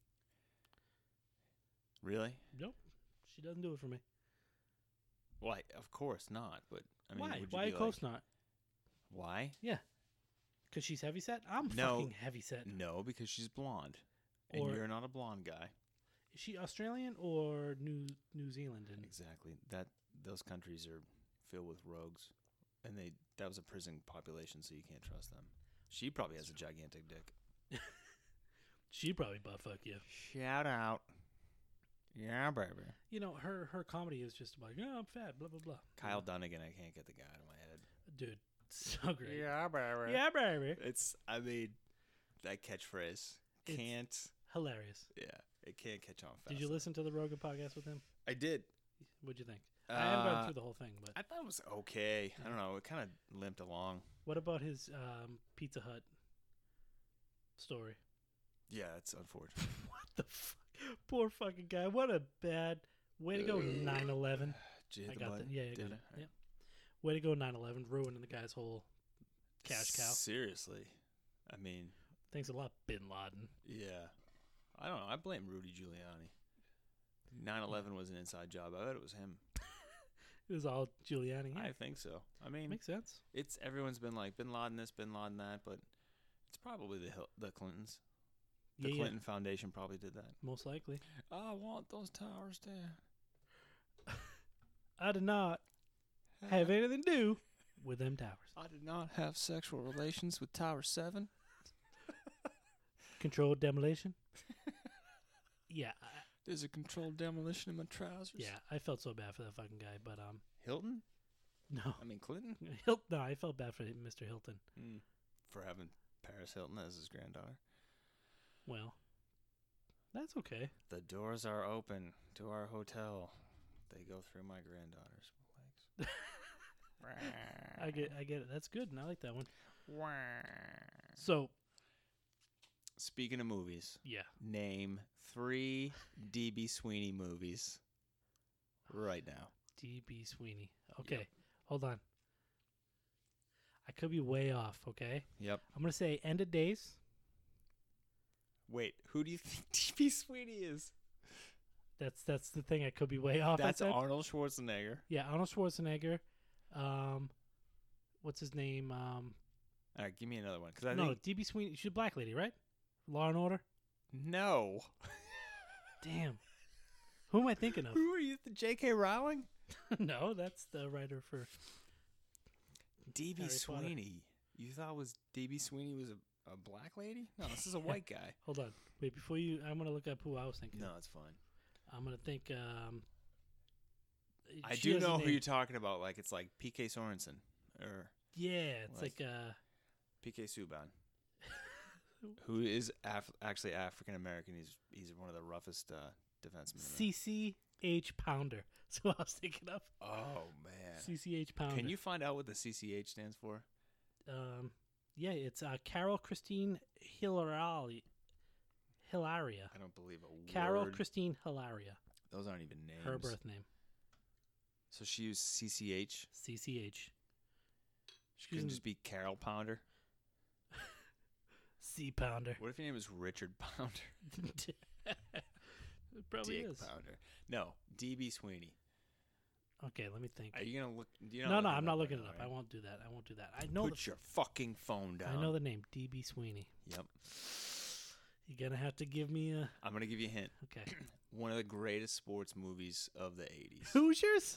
Really? Nope. She doesn't do it for me. Why? Of course not. But I mean, Why? would you Why be of course like, not? Why? Because she's heavy set. I'm No. fucking heavy set. No, because she's blonde, and Or- you're not a blonde guy. Is she Australian or New New Zealand? And Exactly. That those countries are filled with rogues, and they that was a prison population, so you can't trust them. She probably has a gigantic dick. she'd probably butt fuck you. Shout out. Yeah, baby. You know, her her comedy is just about, yeah, I'm fat, blah blah blah. Kyle Dunnigan, I can't get the guy out of my head. Dude, so great. baby. Yeah, baby. It's, I mean, that catchphrase It's- can't, Hilarious. yeah, it can't catch on fast. Did you enough. listen to the Rogan podcast with him? I did. What'd you think? I haven't Uh, gone through the whole thing, but I thought it was okay. I don't know. It kind of limped along. what about his um, Pizza Hut story? Yeah, it's unfortunate. What the fuck? Poor fucking guy. What a bad way to go, nine eleven. Did you hit I the got button? that. Yeah, I Did got it? it. Yeah. Way to go, nine eleven, ruining the guy's whole cash cow. Seriously. I mean, Thanks a lot, Bin Laden. yeah. I don't know. I blame Rudy Giuliani. nine eleven was an inside job. I bet it was him. It was all Giuliani. Yeah. I think so. I mean, Makes sense. it's everyone's been like Bin Laden this, Bin Laden that, but it's probably the Hil- the Clintons. The Yeah, yeah. Clinton Foundation probably did that. Most likely. I want those towers down. I did not have anything to do with them towers. I did not have sexual relations with Tower seven. Controlled demolition. yeah, I, There's a controlled demolition in my trousers. yeah. I felt so bad for that fucking guy, but um, Hilton? no, I mean Clinton? Hil- No, I felt bad for Mister Hilton. Mm. For having Paris Hilton as his granddaughter. Well, that's okay. The doors are open to our hotel. They go through my granddaughter's legs. I get, I get it. That's good, and I like that one. So, Speaking of movies, yeah, name three D B Sweeney movies right now. D B Sweeney. Okay, hold on. I could be way off. Okay, Yep. I'm gonna say End of Days. Wait, who do you think D B Sweeney is? That's that's the thing. I could be way off. I That's said. Arnold Schwarzenegger. Yeah, Arnold Schwarzenegger. Um, what's his name? Um, All right, give me another one. Cause I no, think D B Sweeney. She's a black lady, right? Law and Order. no. Damn. Who am I thinking of? Who are you? J K. Rowling? No, that's the writer for. D B Harry Potter. Sweeney. You thought was D B Sweeney was a, a black lady? No, this is a white guy. Hold on. Wait, before you, I'm gonna look up who I was thinking. No, it's fine. I'm gonna think. Um, I she do has a know who name. you're talking about. Like it's like P K Sorensen or Yeah, it's What? like uh, P K Subban, who is Af- actually African American. He's he's one of the roughest uh, defensemen. in the- C C H Pounder. So I was thinking of Oh man! C C H Pounder. Can you find out what the C C H stands for? Um, yeah, it's uh, Carol Christine Hilari. Hilaria. I don't believe a Carol word. Christine Hilaria. Those aren't even names. Her birth name. So she used C C H. C C H. She couldn't just be Carol Pounder. C Pounder. What if your name was Richard Pounder? It probably Dick is. Pounder. No, D B Sweeney. Okay, let me think. Are you gonna look? You're No, not no, looking I'm it not up looking right it up. now, I right? won't do that. I won't do that. I know. Put the, your fucking phone down. I know the name D B Sweeney. Yep. You're gonna have to give me a. I'm gonna give you a hint. Okay. One of the greatest sports movies of the eighties. Hoosiers.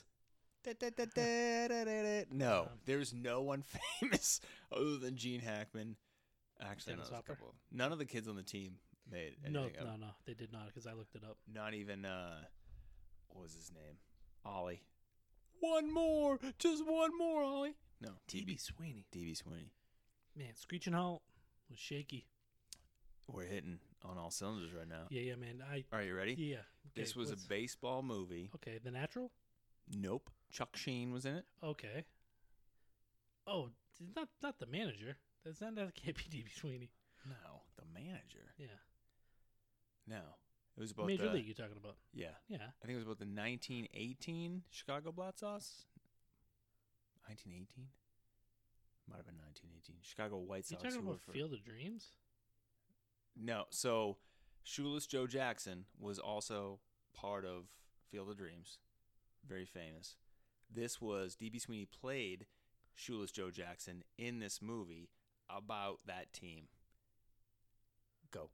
No, Um, there's no one famous other than Gene Hackman. Actually, no, Dennis there's a Hopper? couple. None of the kids on the team made No, anything. up. no, no. They did not because I looked it up. Not even uh, what was his name? Ollie. One more, just one more, Ollie. No, D D B B Sweeney. D B Sweeney. Man, Screeching Halt was shaky. We're hitting on all cylinders right now. Yeah, yeah, man. I Are you ready? yeah. Okay, This was what's- a baseball movie. Okay, The Natural. Nope. Chuck Sheen was in it. Okay. Oh, it's not not the manager. That's not that can't be D B Sweeney. No, the manager. Yeah. No, it was about Major the, League you're talking about. Yeah, Yeah. I think it was about the nineteen eighteen Chicago Blackhawks. nineteen eighteen. Might have been nineteen eighteen. Chicago White You Sox. talking who were about for- Field of Dreams? No, so Shoeless Joe Jackson was also part of Field of Dreams. Very famous. This was D B Sweeney played Shoeless Joe Jackson in this movie about that team. Go.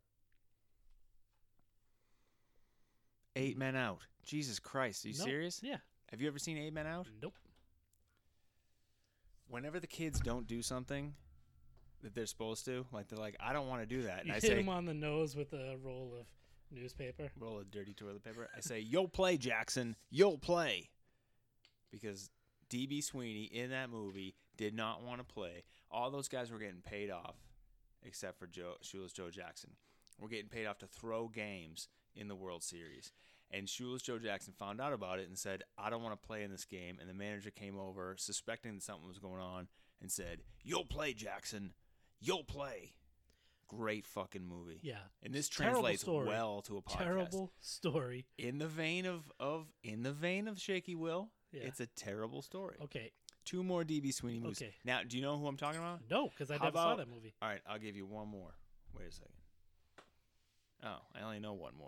Eight Men Out. Jesus Christ, are you Nope. serious? Yeah. Have you ever seen Eight Men Out? Nope. Whenever the kids don't do something that they're supposed to, like they're like, I don't want to do that. And You I hit say, him on the nose with a roll of newspaper. roll of dirty toilet paper. I say, you'll play, Jackson. You'll play. Because D B Sweeney in that movie did not want to play. All those guys were getting paid off, except for Joe, Shoeless Joe Jackson. We're getting paid off to throw games in the World Series. And Shoeless Joe Jackson found out about it and said, I don't want to play in this game. And the manager came over, suspecting that something was going on, and said, you'll play, Jackson. You'll play. Great fucking movie. Yeah. And this Terrible translates story. well to a podcast. Terrible story. In the vein of, of in the vein of Shaky Will, Yeah. it's a terrible story. Okay. Two more D B Sweeney movies. Okay. Now, do you know who I'm talking about? No, because I How never saw about- that movie. All right, I'll give you one more. Wait a second. Oh, I only know one more.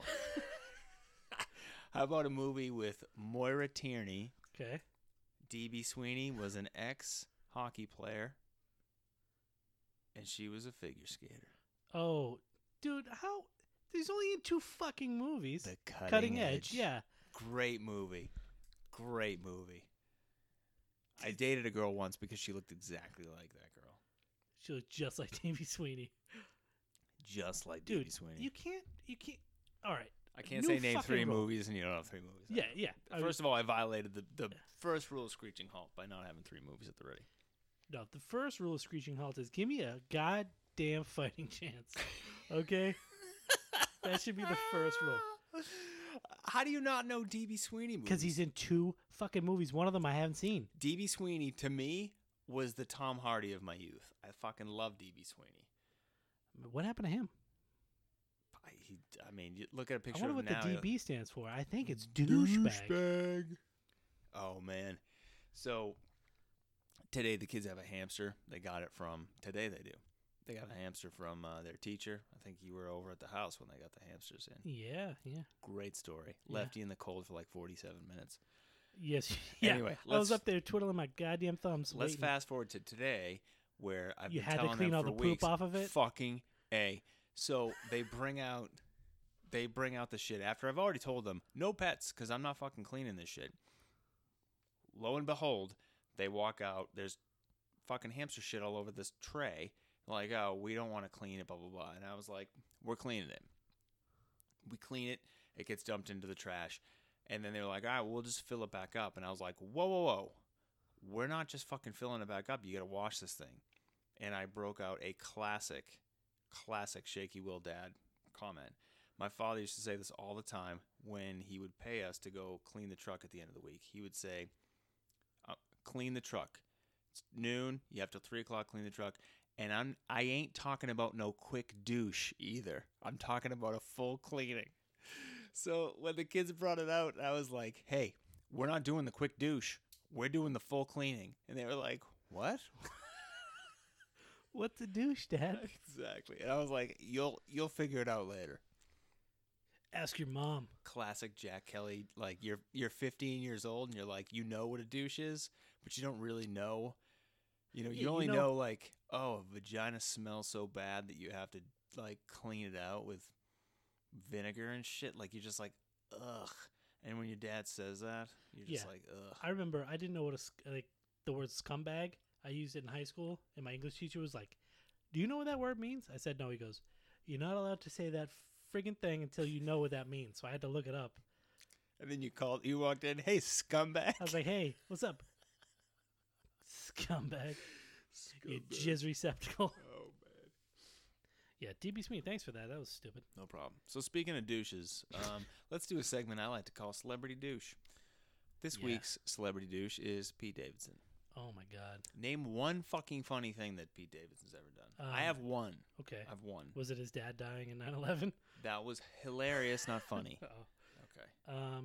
How about a movie with Moira Tierney? Okay. D B Sweeney was an ex hockey player, and she was a figure skater. Oh, dude, how? There's only in two fucking movies. The Cutting, Cutting Edge. Yeah. Great movie. Great movie. I dated a girl once because she looked exactly like that girl. She looked just like D B Sweeney. just like Dude, D B Sweeney. you can't. You can't. All right. I can't new say name fucking three rule. movies, and you don't have three movies. Yeah, yeah. I First of all, I violated the, the first rule of Screeching Halt by not having three movies at the ready. No, the first rule of Screeching Halt is give me a goddamn fighting chance. Okay? That should be the first rule. How do you not know D B Sweeney movies? Because he's in two fucking movies. One of them I haven't seen. D B Sweeney, to me, was the Tom Hardy of my youth. I fucking love D B Sweeney. What happened to him? I, he, I mean, you look at a I picture wonder of what him the now. D B stands for. I think it's douchebag. Douchebag. Oh, man. So, today the kids have a hamster. They got it from, today they do. They got a hamster from uh, their teacher. I think you were over at the house when they got the hamsters in. Yeah, yeah. Great story. Yeah. Left you in the cold for like forty-seven minutes. Yes. Yeah. Anyway, I was let's- up there twiddling my goddamn thumbs. Let's waiting. fast forward to today, where I've You been had to telling clean them all for the poop weeks, off of it? Fucking A. So they bring out, they bring out the shit after I've already told them no pets because I'm not fucking cleaning this shit. Lo and behold, they walk out. There's fucking hamster shit all over this tray. Like, oh, we don't want to clean it, blah blah blah. And I was like, we're cleaning it. We clean it. It gets dumped into the trash. And then they were like, all right, we'll just fill it back up. And I was like, whoa, whoa, whoa. We're not just fucking filling it back up. You got to wash this thing. And I broke out a classic, classic Shaky Will Dad comment. My father used to say this all the time when he would pay us to go clean the truck at the end of the week. He would say, uh, clean the truck. It's noon. You have till three o'clock, clean the truck. And I'm, I ain't talking about no quick douche either. I'm talking about a full cleaning. So when the kids brought it out, I was like, hey, we're not doing the quick douche. We're doing the full cleaning. And they were like, what? What's a douche, Dad? Exactly. And I was like, you'll you'll figure it out later. Ask your mom. Classic Jack Kelly. Like, you're you're fifteen years old and you're like, you know what a douche is, but you don't really know. You know, you Yeah, you only know- know, like, oh, a vagina smells so bad that you have to, like, clean it out with vinegar and shit. Like, you're just like, ugh. And when your dad says that, you're just Yeah. like, ugh. I remember I didn't know what a sc- like the word scumbag. I used it in high school, and my English teacher was like, "Do you know what that word means?" I said, "No." He goes, "You're not allowed to say that friggin' thing until you know what that means." So I had to look it up. And then you called, you walked in, hey, scumbag. I was like, "Hey, what's up, scumbag? You jizz receptacle." Oh, man. Yeah, D B Sweeney, thanks for that. That was stupid. No problem. So speaking of douches, um, let's do a segment I like to call Celebrity Douche. This Yeah. week's Celebrity Douche is Pete Davidson. Oh my god. Name one fucking funny thing that Pete Davidson's ever done. I Um, have one. Okay. I have one. Was it his dad dying in nine eleven? That was hilarious, not funny. Oh. Okay. Um.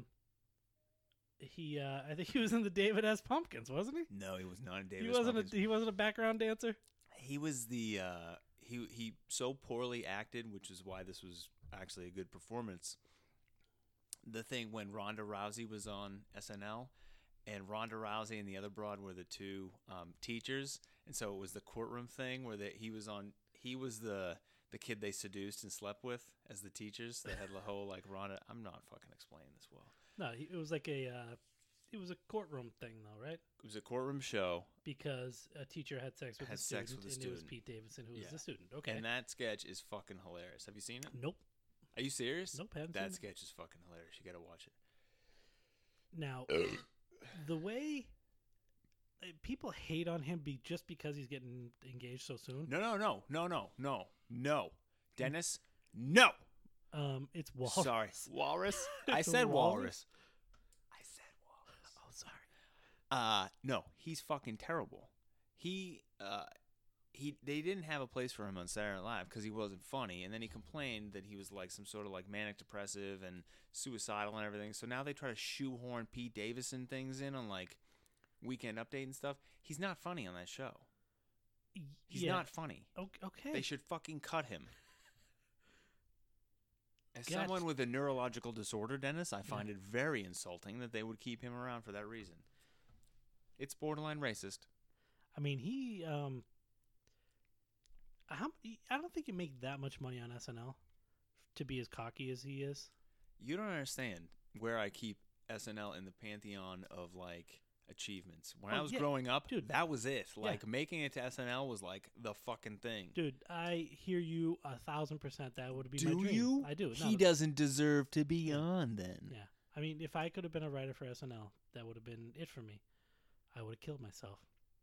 He, uh, I think he was in the David S. Pumpkins, wasn't he? No, he was not a David. he wasn't Pumpkins. a he wasn't a background dancer. He was the uh, he he so poorly acted, which is why this was actually a good performance. The thing when Ronda Rousey was on S N L, and Ronda Rousey and the other broad were the two um, teachers, and so it was the courtroom thing where that he was on. He was the the kid they seduced and slept with as the teachers. They had the whole like Ronda. I'm not fucking explaining this well. No, he, it was like a uh, it was a courtroom thing though, right? It was a courtroom show, Because a teacher had sex with Had a student, sex with a and it was student. Pete Davidson who was Yeah. the student. Okay. and that sketch is fucking hilarious. Have you seen it? nope. Are you serious? Nope. Haven't That seen it. sketch is fucking hilarious. You gotta watch it. Now, the way uh, people hate on him be just because he's getting engaged so soon. No, no, no, no, no, no, no. Dennis, no. Um, it's Wal. Sorry, walrus. I It's a said walrus? walrus. I said walrus. Oh, sorry. Uh, no, he's fucking terrible. He, uh, he, they didn't have a place for him on Saturday Night Live because he wasn't funny, and then he complained that he was like some sort of like manic depressive and suicidal and everything. So now they try to shoehorn Pete Davidson things in on like Weekend Update and stuff. He's not funny on that show. Y- He's yeah. not funny. O- Okay. They should fucking cut him. As Gotcha. someone with a neurological disorder, Dennis, I find it very insulting that they would keep him around for that reason. It's borderline racist. I mean, he um. How, I don't think you make that much money on S N L to be as cocky as he is. You don't understand where I keep S N L in the pantheon of like achievements. When Oh, I was yeah, growing up, dude. that was it. Yeah. Like making it to S N L was like the fucking thing. Dude, I hear you a thousand percent. That would be Do my dream. you? I do. He No, doesn't deserve to be Yeah. on then. Yeah. I mean, if I could have been a writer for S N L, that would have been it for me. I would have killed myself.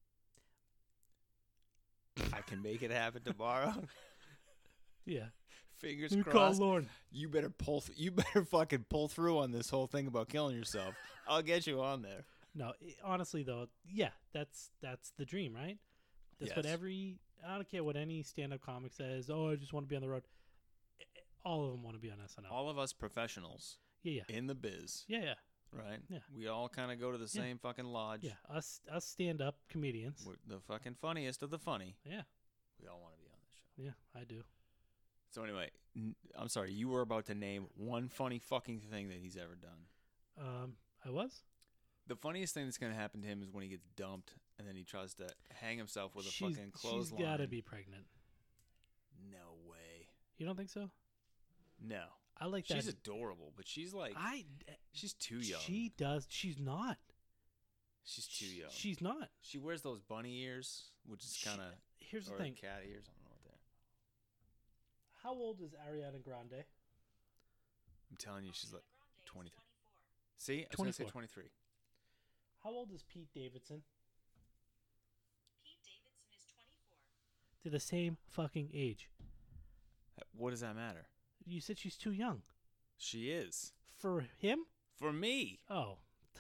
I can make it happen tomorrow. Yeah. Fingers You call crossed. Lorne. You better pull. Th- you better fucking pull through on this whole thing about killing yourself. I'll get you on there. No, i honestly though, yeah, that's that's the dream, right? That's what Yes. every I don't care what any stand-up comic says. Oh, I just want to be on the road. I- I- All of them want to be on S N L. All of us professionals Yeah, yeah, in the biz, yeah, yeah, right? Yeah. We all kind of go to the Yeah. same fucking lodge. yeah. Us us stand-up comedians. We're the fucking funniest of the funny. Yeah, We all want to be on this show. yeah, I do. So anyway, n- I'm sorry. You were about to name one funny fucking thing that he's ever done. Um, I was. The funniest thing that's gonna happen to him is when he gets dumped and then he tries to hang himself with a she's fucking she's clothesline. got to be pregnant. No way. You don't think so? No. I like She's that. adorable, but she's like I. she's too young. She does. She's not. she's too Sh- young. She's not. She wears those bunny ears, which is She- kind of Here's the or thing. cat ears. I don't know what they're. How old is Ariana Grande? I'm telling you, she's like twenty-three. See, I was gonna say twenty-four. twenty-three. How old is Pete Davidson? Pete Davidson is twenty-four. They're the same fucking age. What does that matter? You said she's too young. She is For him? for me. Oh.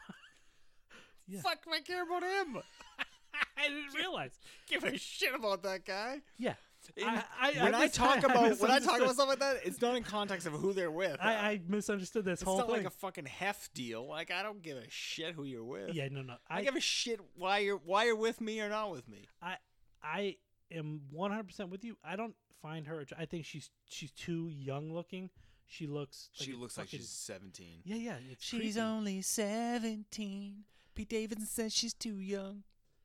Yeah. Fuck, I care about him. I didn't realize. Give a shit about that guy. Yeah. In- I, I, when I, I, mis- talk I about when I misunderstood. talk about stuff like that, it's not in context of who they're with. I, I misunderstood this it's whole not thing. like a fucking heft deal. Like I don't give a shit who you're with. yeah, no, no. I, I, give a shit why you're why you're with me or not with me. I, I am one hundred percent with you. I don't find her. I think she's she's too young looking. She looks. Like She a looks like fucking- she's seventeen. Yeah, yeah. It's creepy. only seventeen. Pete Davidson says she's too young.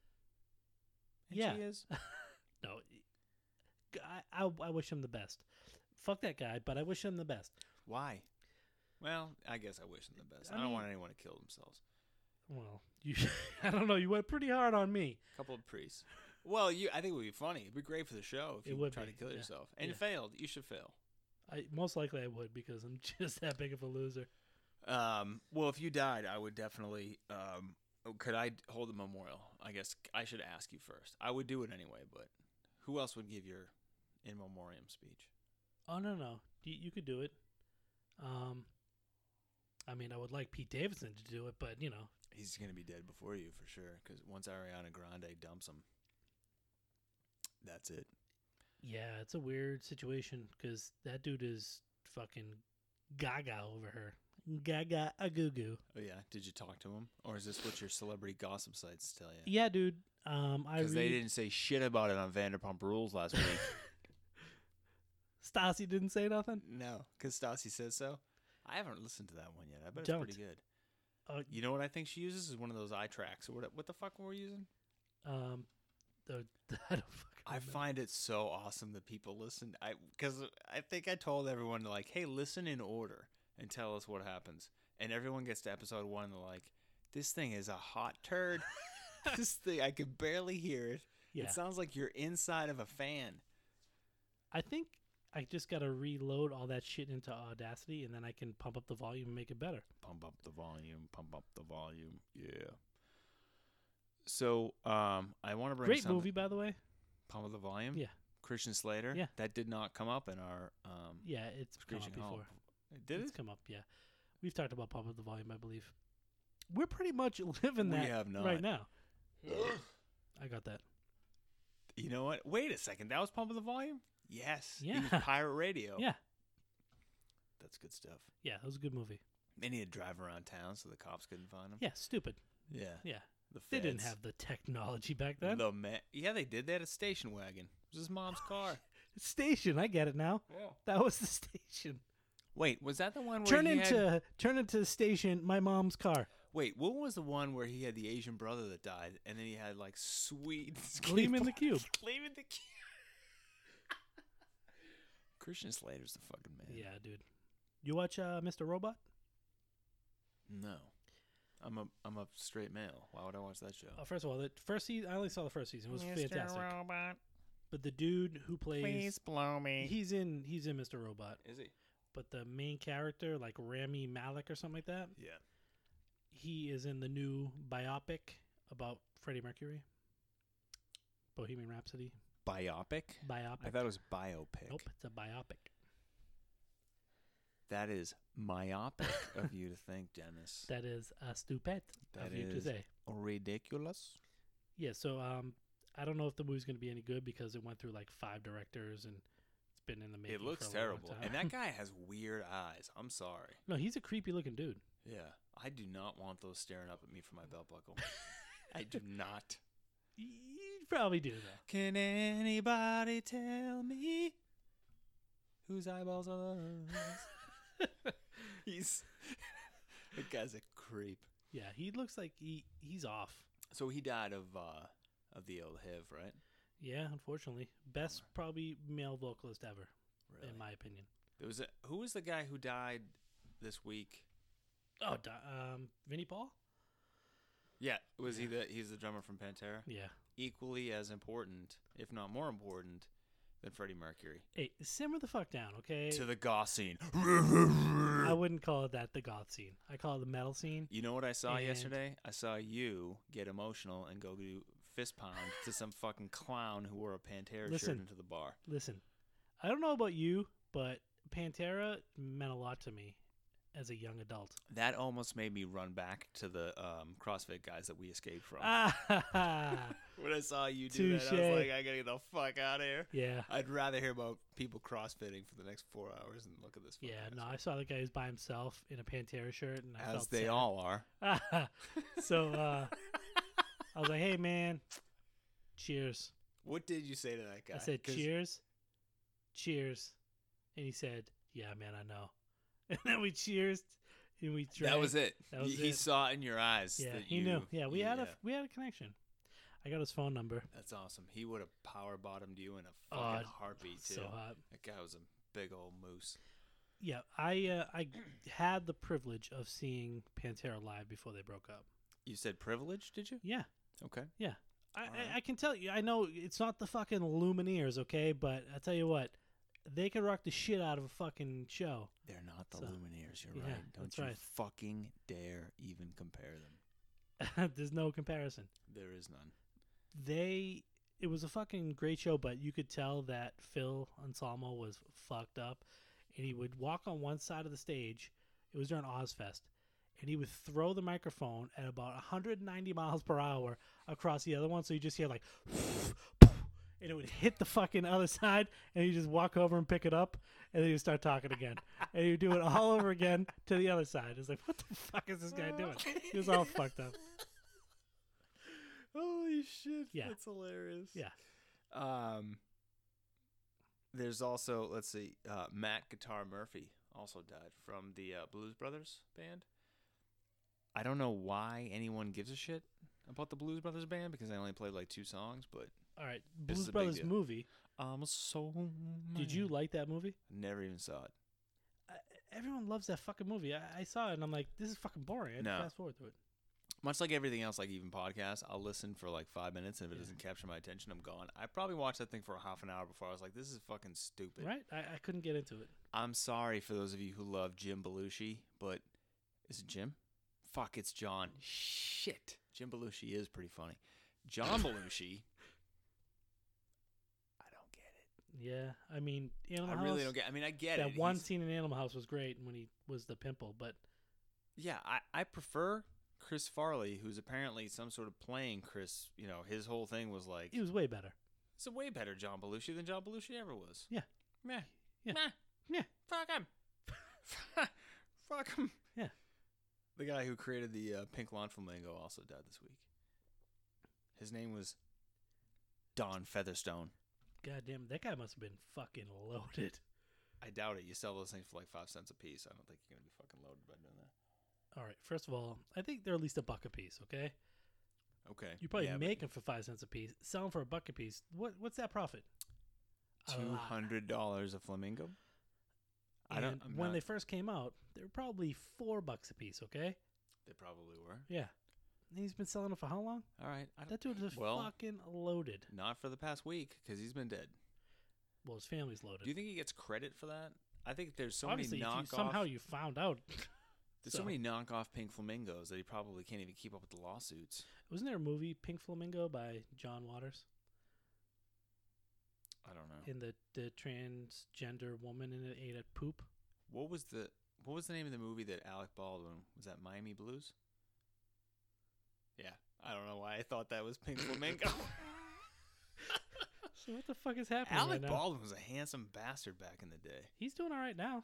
And Yeah. she is. No, I, I I wish him the best. Fuck that guy, but I wish him the best. Why? Well, I guess I wish them the best. I, I don't mean- want anyone to kill themselves. Well, you, I don't know. You went pretty hard on me. A couple of priests. Well, you. I think it would be funny. It'd be great for the show if It you would try be, to kill yeah. yourself. And you Yeah. failed. You should fail. I most likely I would because I'm just that big of a loser. Um, well, if you died, I would definitely. Um, could I hold a memorial? I guess I should ask you first. I would do it anyway, but who else would give your in memoriam speech? Oh no no, you, you could do it. Um, I mean I would like Pete Davidson to do it, but you know He's gonna be dead before you for sure. Because once Ariana Grande dumps him, that's it. yeah, it's a weird situation because that dude is fucking gaga over her. Gaga a goo goo. Oh yeah. Did you talk to him, or is this what your celebrity gossip sites tell you? Yeah, dude. Um, I Because read they didn't say shit about it on Vanderpump Rules last week. Stassi didn't say nothing. No, because Stassi says so. I haven't listened to that one yet. I bet Don't. it's pretty good. Uh, You know what I think she uses is one of those eye tracks. Or what? What the fuck were we using? um, the, I don't fucking I remember. find it so awesome that people listen. I because I think I told everyone like, hey, listen in order and tell us what happens. And everyone gets to episode one and they're like, this thing is a hot turd. This thing, I can barely hear it. Yeah. It sounds like you're inside of a fan. I think I just gotta reload all that shit into Audacity, and then I can pump up the volume and make it better. Pump up the volume, pump up the volume. Yeah. So, um, I want to bring Great something- movie, by the way. Pump up the volume. Yeah. Christian Slater. Yeah. That did not come up in our um. Yeah, it's come up Screeching Hollow. before. Did it's it? come up, yeah. We've talked about pump up the volume, I believe. We're pretty much living We that have not. right now. I got that. You know what? Wait a second. That was Pump Up the Volume? Yes. He was Yeah. Pirate Radio. Yeah, That's good stuff. yeah, that was a good movie. And he had to drive around town so the cops couldn't find him. Yeah, stupid. Yeah. Yeah, The they didn't feds. have the technology back then. The ma- yeah, they did. They had a station wagon. It was his mom's car. Station, I get it now. Yeah. That was the station. Wait, was that the one where Turn he into had... turn into the station. My mom's car. Wait, what was the one where he had the Asian brother that died, and then he had like sweet Gleam in the Cube. Gleam in the Cube. Christian Slater's the fucking man. Yeah, dude. You watch uh, Mister Robot? No. I'm a I'm a straight male. Why would I watch that show? Uh, first of all, the first season I only saw the first season. It was Mister fantastic. Robot, But the dude who plays please blow me. he's in he's in Mister Robot. Is he? But the main character, like Rami Malek or something like that, Yeah. he is in the new biopic about Freddie Mercury. Bohemian Rhapsody. Biopic? Biopic. I thought it was biopic. Nope, it's a biopic. That is myopic of you to think, Dennis. That is uh, stupid That of you to is say. ridiculous. Yeah, so um, I don't know if the movie's going to be any good because it went through like five directors and it's been in the making. It looks for a long terrible. time. And that guy has weird eyes. I'm sorry. No, he's a creepy looking dude. Yeah. I do not want those staring up at me from my belt buckle. I do not. You probably do though. Can anybody tell me whose eyeballs are those? He's that guy's a creep. Yeah, he looks like he he's off. So he died of uh of the old H I V, right? Yeah, unfortunately, best probably male vocalist ever, Really? in my opinion. There was a who was the guy who died this week? Oh, di- um, Vinnie Paul. Yeah, was he the he's the drummer from Pantera? Yeah. Equally as important, if not more important, than Freddie Mercury. Hey, simmer the fuck down, okay? To the goth scene. I wouldn't call it that the goth scene. I call it the metal scene. You know what I saw And- yesterday? I saw you get emotional and go do fist pound to some fucking clown who wore a Pantera Listen. shirt into the bar. Listen, I don't know about you, but Pantera meant a lot to me as a young adult. That almost made me run back to the um, CrossFit guys that we escaped from. Ah, When I saw you do that, I Touche. was like, I gotta get the fuck out of here. yeah. I'd rather hear about people CrossFitting for the next four hours than look at this. Yeah, fucking no, ass. I saw the guy who's by himself in a Pantera shirt, and I As felt they sad. all are. So uh, I was like, "Hey, man, cheers." What did you say to that guy? I said, 'Cause "Cheers, cheers," and he said, "Yeah, man, I know." And then we cheersed, and we drank. That was it. That was he, he it. saw it in your eyes. Yeah, that he you, knew. Yeah, we had a yeah. we had a connection. I got his phone number. That's awesome. He would have power bottomed you in a Oh, fucking I'd- heartbeat too. So hot. That guy was a big old moose. Yeah, I uh, I had the privilege of seeing Pantera live before they broke up. You said privilege, did you? Yeah, Okay. yeah. I, Alright. I I can tell you. I know it's not the fucking Lumineers, okay? But I tell you what, they can rock the shit out of a fucking show. They're not the So, Lumineers. You're yeah, right. Don't that's you right. fucking dare even compare them. There's no comparison. There is none. They it was a fucking great show, but you could tell that Phil Anselmo was fucked up, and he would walk on one side of the stage. It was during Ozfest, and he would throw the microphone at about one hundred ninety miles per hour across the other one, so you just hear like, and it would hit the fucking other side, and you just walk over and pick it up, and then you start talking again, and you do it all over again to the other side. It's like, what the fuck is this guy doing? He was all fucked up. Holy shit. Yeah. That's hilarious. Yeah. Um, there's also, let's see, uh, Matt Guitar Murphy also died from the uh, Blues Brothers band. I don't know why anyone gives a shit about the Blues Brothers band because I only played like two songs, but All right, This is Blues a big Brothers deal. movie. I'm a soul Did you man. like that movie? Never even saw it. I, everyone loves that fucking movie. I, I saw it and I'm like, this is fucking boring. I had No. to fast forward through it. Much like everything else, like even podcasts, I'll listen for like five minutes, and if it Yeah. doesn't capture my attention, I'm gone. I probably watched that thing for a half an hour before I was like, this is fucking stupid. Right? I, I couldn't get into it. I'm sorry for those of you who love Jim Belushi, but is it Jim? Fuck, it's John. Shit. Jim Belushi is pretty funny. John Belushi, I don't get it. Yeah, I mean, Animal I House. really don't get I mean, I get that it. one He's- scene in Animal House was great when he was the pimple, but Yeah, I, I prefer Chris Farley, who's apparently some sort of playing Chris. You know, his whole thing was like, he was way better. it's a way better John Belushi than John Belushi ever was. Yeah. Meh. Yeah. Meh. Yeah. Fuck him. Fuck him. Yeah. The guy who created the uh, Pink Lawn Flamingo also died this week. His name was Don Featherstone. God damn, that guy must have been fucking loaded. I doubt it. You sell those things for like five cents a piece. I don't think you're going to be fucking loaded by doing that. All right, first of all, I think they're at least a buck a piece, okay? Okay. You probably Yeah, but make them for five cents a piece. Sell them for a buck a piece. What What's that profit? A two lot. hundred dollars a flamingo? I don't. And I'm when not- they first came out, they were probably four bucks a piece, okay? They probably were. Yeah. And he's been selling it for how long? All right. I That dude is well, fucking loaded. Not for the past week because he's been dead. Well, his family's loaded. Do you think he gets credit for that? I think there's so Obviously, many if you, knockoff. somehow you found out. there's so. so many knockoff Pink Flamingos that he probably can't even keep up with the lawsuits. Wasn't there a movie, Pink Flamingo, by John Waters? I don't know. In the, the transgender woman in it ate a poop? What was the What was the name of the movie that Alec Baldwin was that? Miami Blues. Yeah, I don't know why I thought that was Pink Flamingo. So what the fuck is happening Alec right now? Baldwin was a handsome bastard back in the day. He's doing all right now.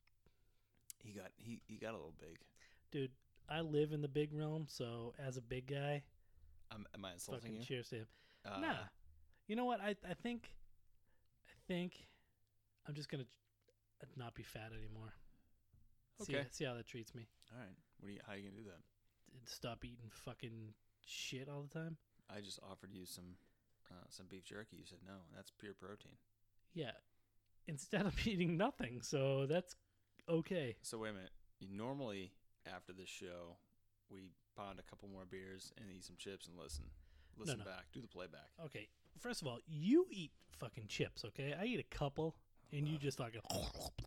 He got he, he got a little big. Dude, I live in the big realm, so as a big guy, Um, am I insulting fucking you? cheers to him. Uh, Nah. You know what? I I think I think I'm just gonna ch- not be fat anymore. See, Okay. see how that treats me. All right. What are you? How are you gonna do that? And stop eating fucking shit all the time. I just offered you some uh, some beef jerky. You said no. That's pure protein. Yeah. Instead of eating nothing, so that's okay. So wait a minute. You normally after this show, we pound a couple more beers and eat some chips and listen. Listen no. back. Do the playback. Okay. First of all, you eat fucking chips, okay? I eat a couple, and you just like, and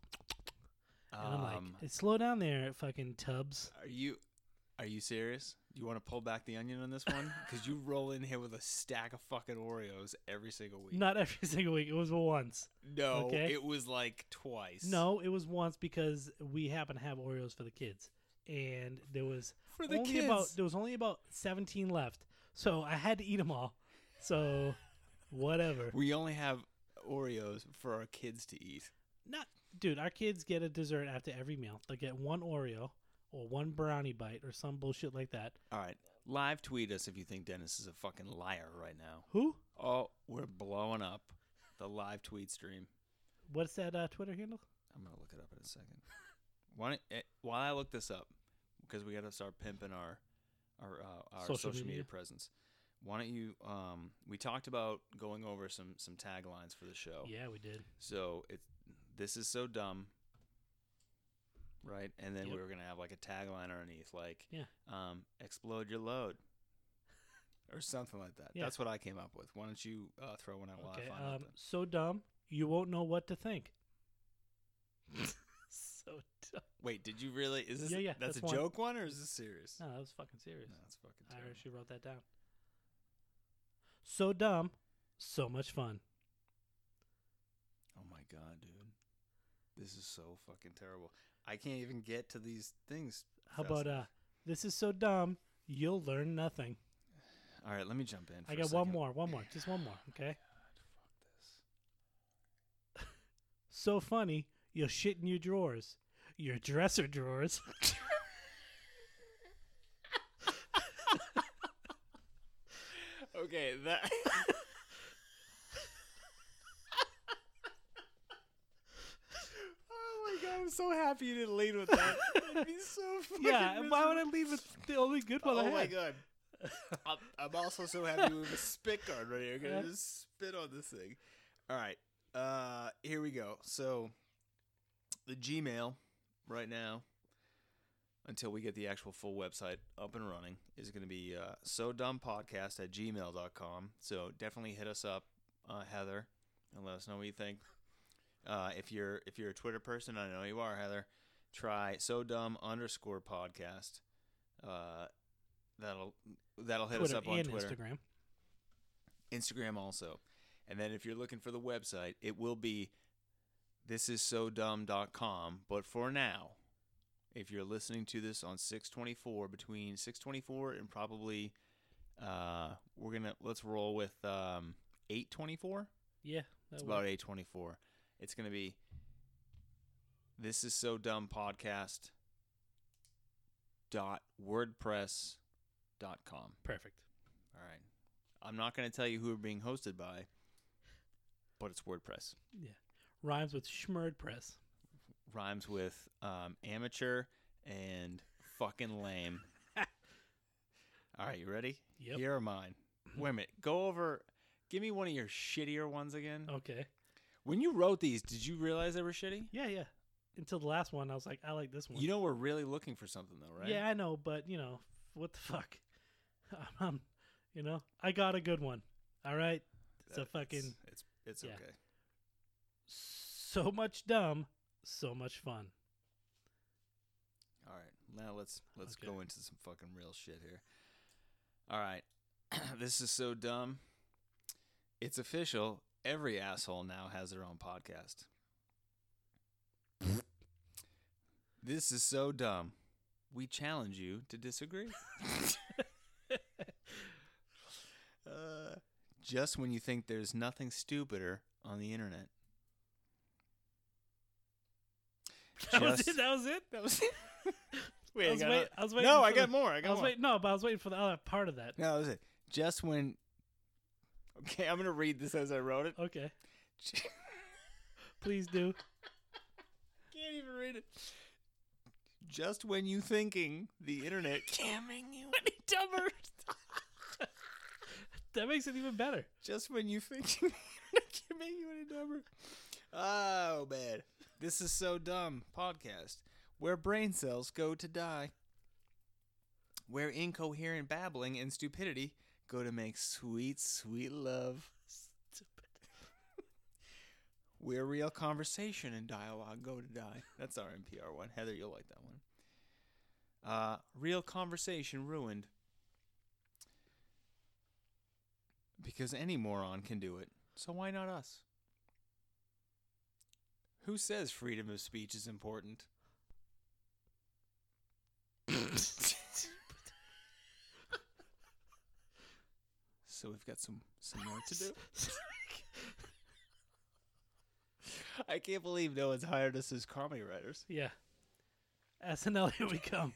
I'm like, Um, hey, slow down there, fucking Tubbs. Are you are you serious? Do you want to pull back the onion on this one? Because you roll in here with a stack of fucking Oreos every single week. Not every single week. It was once. No, Okay. it was like twice. No, it was once because we happen to have Oreos for the kids, and there was for the only kids. about there was only about seventeen left, so I had to eat them all. So, whatever. We only have Oreos for our kids to eat. Not, dude. Our kids get a dessert after every meal. They get one Oreo or one brownie bite or some bullshit like that. All right, live tweet us if you think Dennis is a fucking liar right now. Who? Oh, we're blowing up the live tweet stream. What's that uh, Twitter handle? I'm gonna look it up in a second. Why don't, eh, while I look this up, because we got to start pimping our our uh, our social, Social media. media. presence. Why don't you? Um, we talked about going over some some taglines for the show. Yeah, we did. So it's this is so dumb, right? And then Yep. we were gonna have like a tagline underneath, like Yeah. um, "Explode your load," or something like that. Yeah. That's what I came up with. Why don't you uh, throw one out while Okay. I find out? Um, then? so dumb, you won't know what to think. So dumb. Wait, did you really? Is this Yeah, yeah, That's, that's a one. joke one, or is this serious? No, that was fucking serious. No, that's fucking I terrible. actually wrote that down. So dumb, so much fun. Oh my god, dude. This is so fucking terrible. I can't even get to these things. How fast about uh, enough. this is so dumb, you'll learn nothing. All right, let me jump in. For I a got one second. more, one more, just one more, okay? God, fuck this. So funny, you'll shit in your drawers, your dresser drawers. Okay, that. Oh my god, I'm so happy you didn't lead with that. That'd be so fucking Yeah, why would I miserable. leave with the only good one I Oh had? my god. I'm, I'm also so happy with a spit guard right here. I'm Yeah. gonna just spit on this thing. All right, uh, here we go. So, the Gmail right now, until we get the actual full website up and running, is going to be uh, so dumb podcast at gmail dot com. So definitely hit us up, uh, Heather, and let us know what you think. Uh, if you're if you're a Twitter person, I know you are, Heather. Try so dumb underscore podcast. Uh, that'll that'll hit Twitter us up on and Twitter, Instagram. Instagram also. And then if you're looking for the website, it will be this is so dumb dot com. But for now, if you're listening to this on six twenty-four, between six twenty-four and probably uh, we're gonna let's roll with um, eight twenty-four. Yeah, It's that about works. eight twenty-four. It's gonna be this is so dumb podcast dot wordpress dot com. Perfect. All right. I'm not gonna tell you who we're being hosted by, but it's WordPress. Yeah, rhymes with schmurdpress. Rhymes with um, amateur and fucking lame. All right, you ready? Yep. Here are mine. Wait a minute. Go over. Give me one of your shittier ones again. Okay. When you wrote these, did you realize they were shitty? Yeah, yeah. until the last one. I was like, I like this one. You know, we're really looking for something though, right? Yeah, I know, but you know, what the fuck? um, you know, I got a good one. All right, it's a That- fucking It's it's, it's yeah. okay. so much dumb, so much fun. All right, now let's let's Okay. go into some fucking real shit here. All right, this is so dumb. It's official. Every asshole now has their own podcast. This is so dumb. We challenge you to disagree. uh, just when you think there's nothing stupider on the internet. That was Just- it. That was it. That was it. Wait, I was, got wait, another- I was waiting. No, for I got the, more. I I got was more. waiting. No, but I was waiting for the other part of that. No, that was it. Just when. Okay, I'm gonna read this as I wrote it. Okay, please do. Can't even read it. Just when you thinking the internet can't make you any dumber. That makes it even better. Just when you thinking the internet can't make you any dumber. Oh man, this is so dumb. Podcast where brain cells go to die. Where incoherent babbling and stupidity go to make sweet, sweet love. Stupid. Where real conversation and dialogue go to die. That's our N P R one. Heather, you'll like that one. Uh, real conversation ruined. Because any moron can do it. So why not us? Who says freedom of speech is important? So we've got some, some more to do. I can't believe no one's hired us as comedy writers. Yeah. S N L, here we come.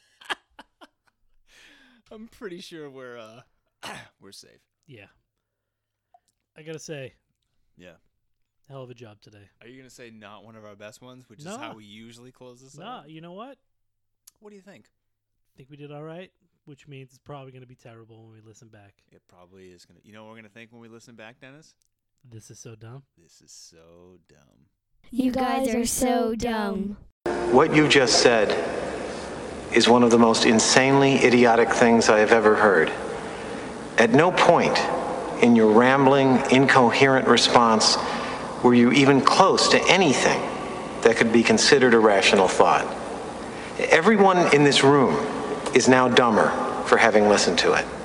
I'm pretty sure we're uh we're safe. Yeah. I gotta say, Yeah. hell of a job today. Are you gonna say not one of our best ones, which No. is how we usually close this Nah, out? you know what? What do you think? I think we did all right, which means it's probably gonna be terrible when we listen back. It probably is gonna. You know what we're gonna think when we listen back, Dennis? This is so dumb. This is so dumb. You guys are so dumb. What you just said is one of the most insanely idiotic things I have ever heard. At no point in your rambling, incoherent response were you even close to anything that could be considered a rational thought. Everyone in this room is now dumber for having listened to it.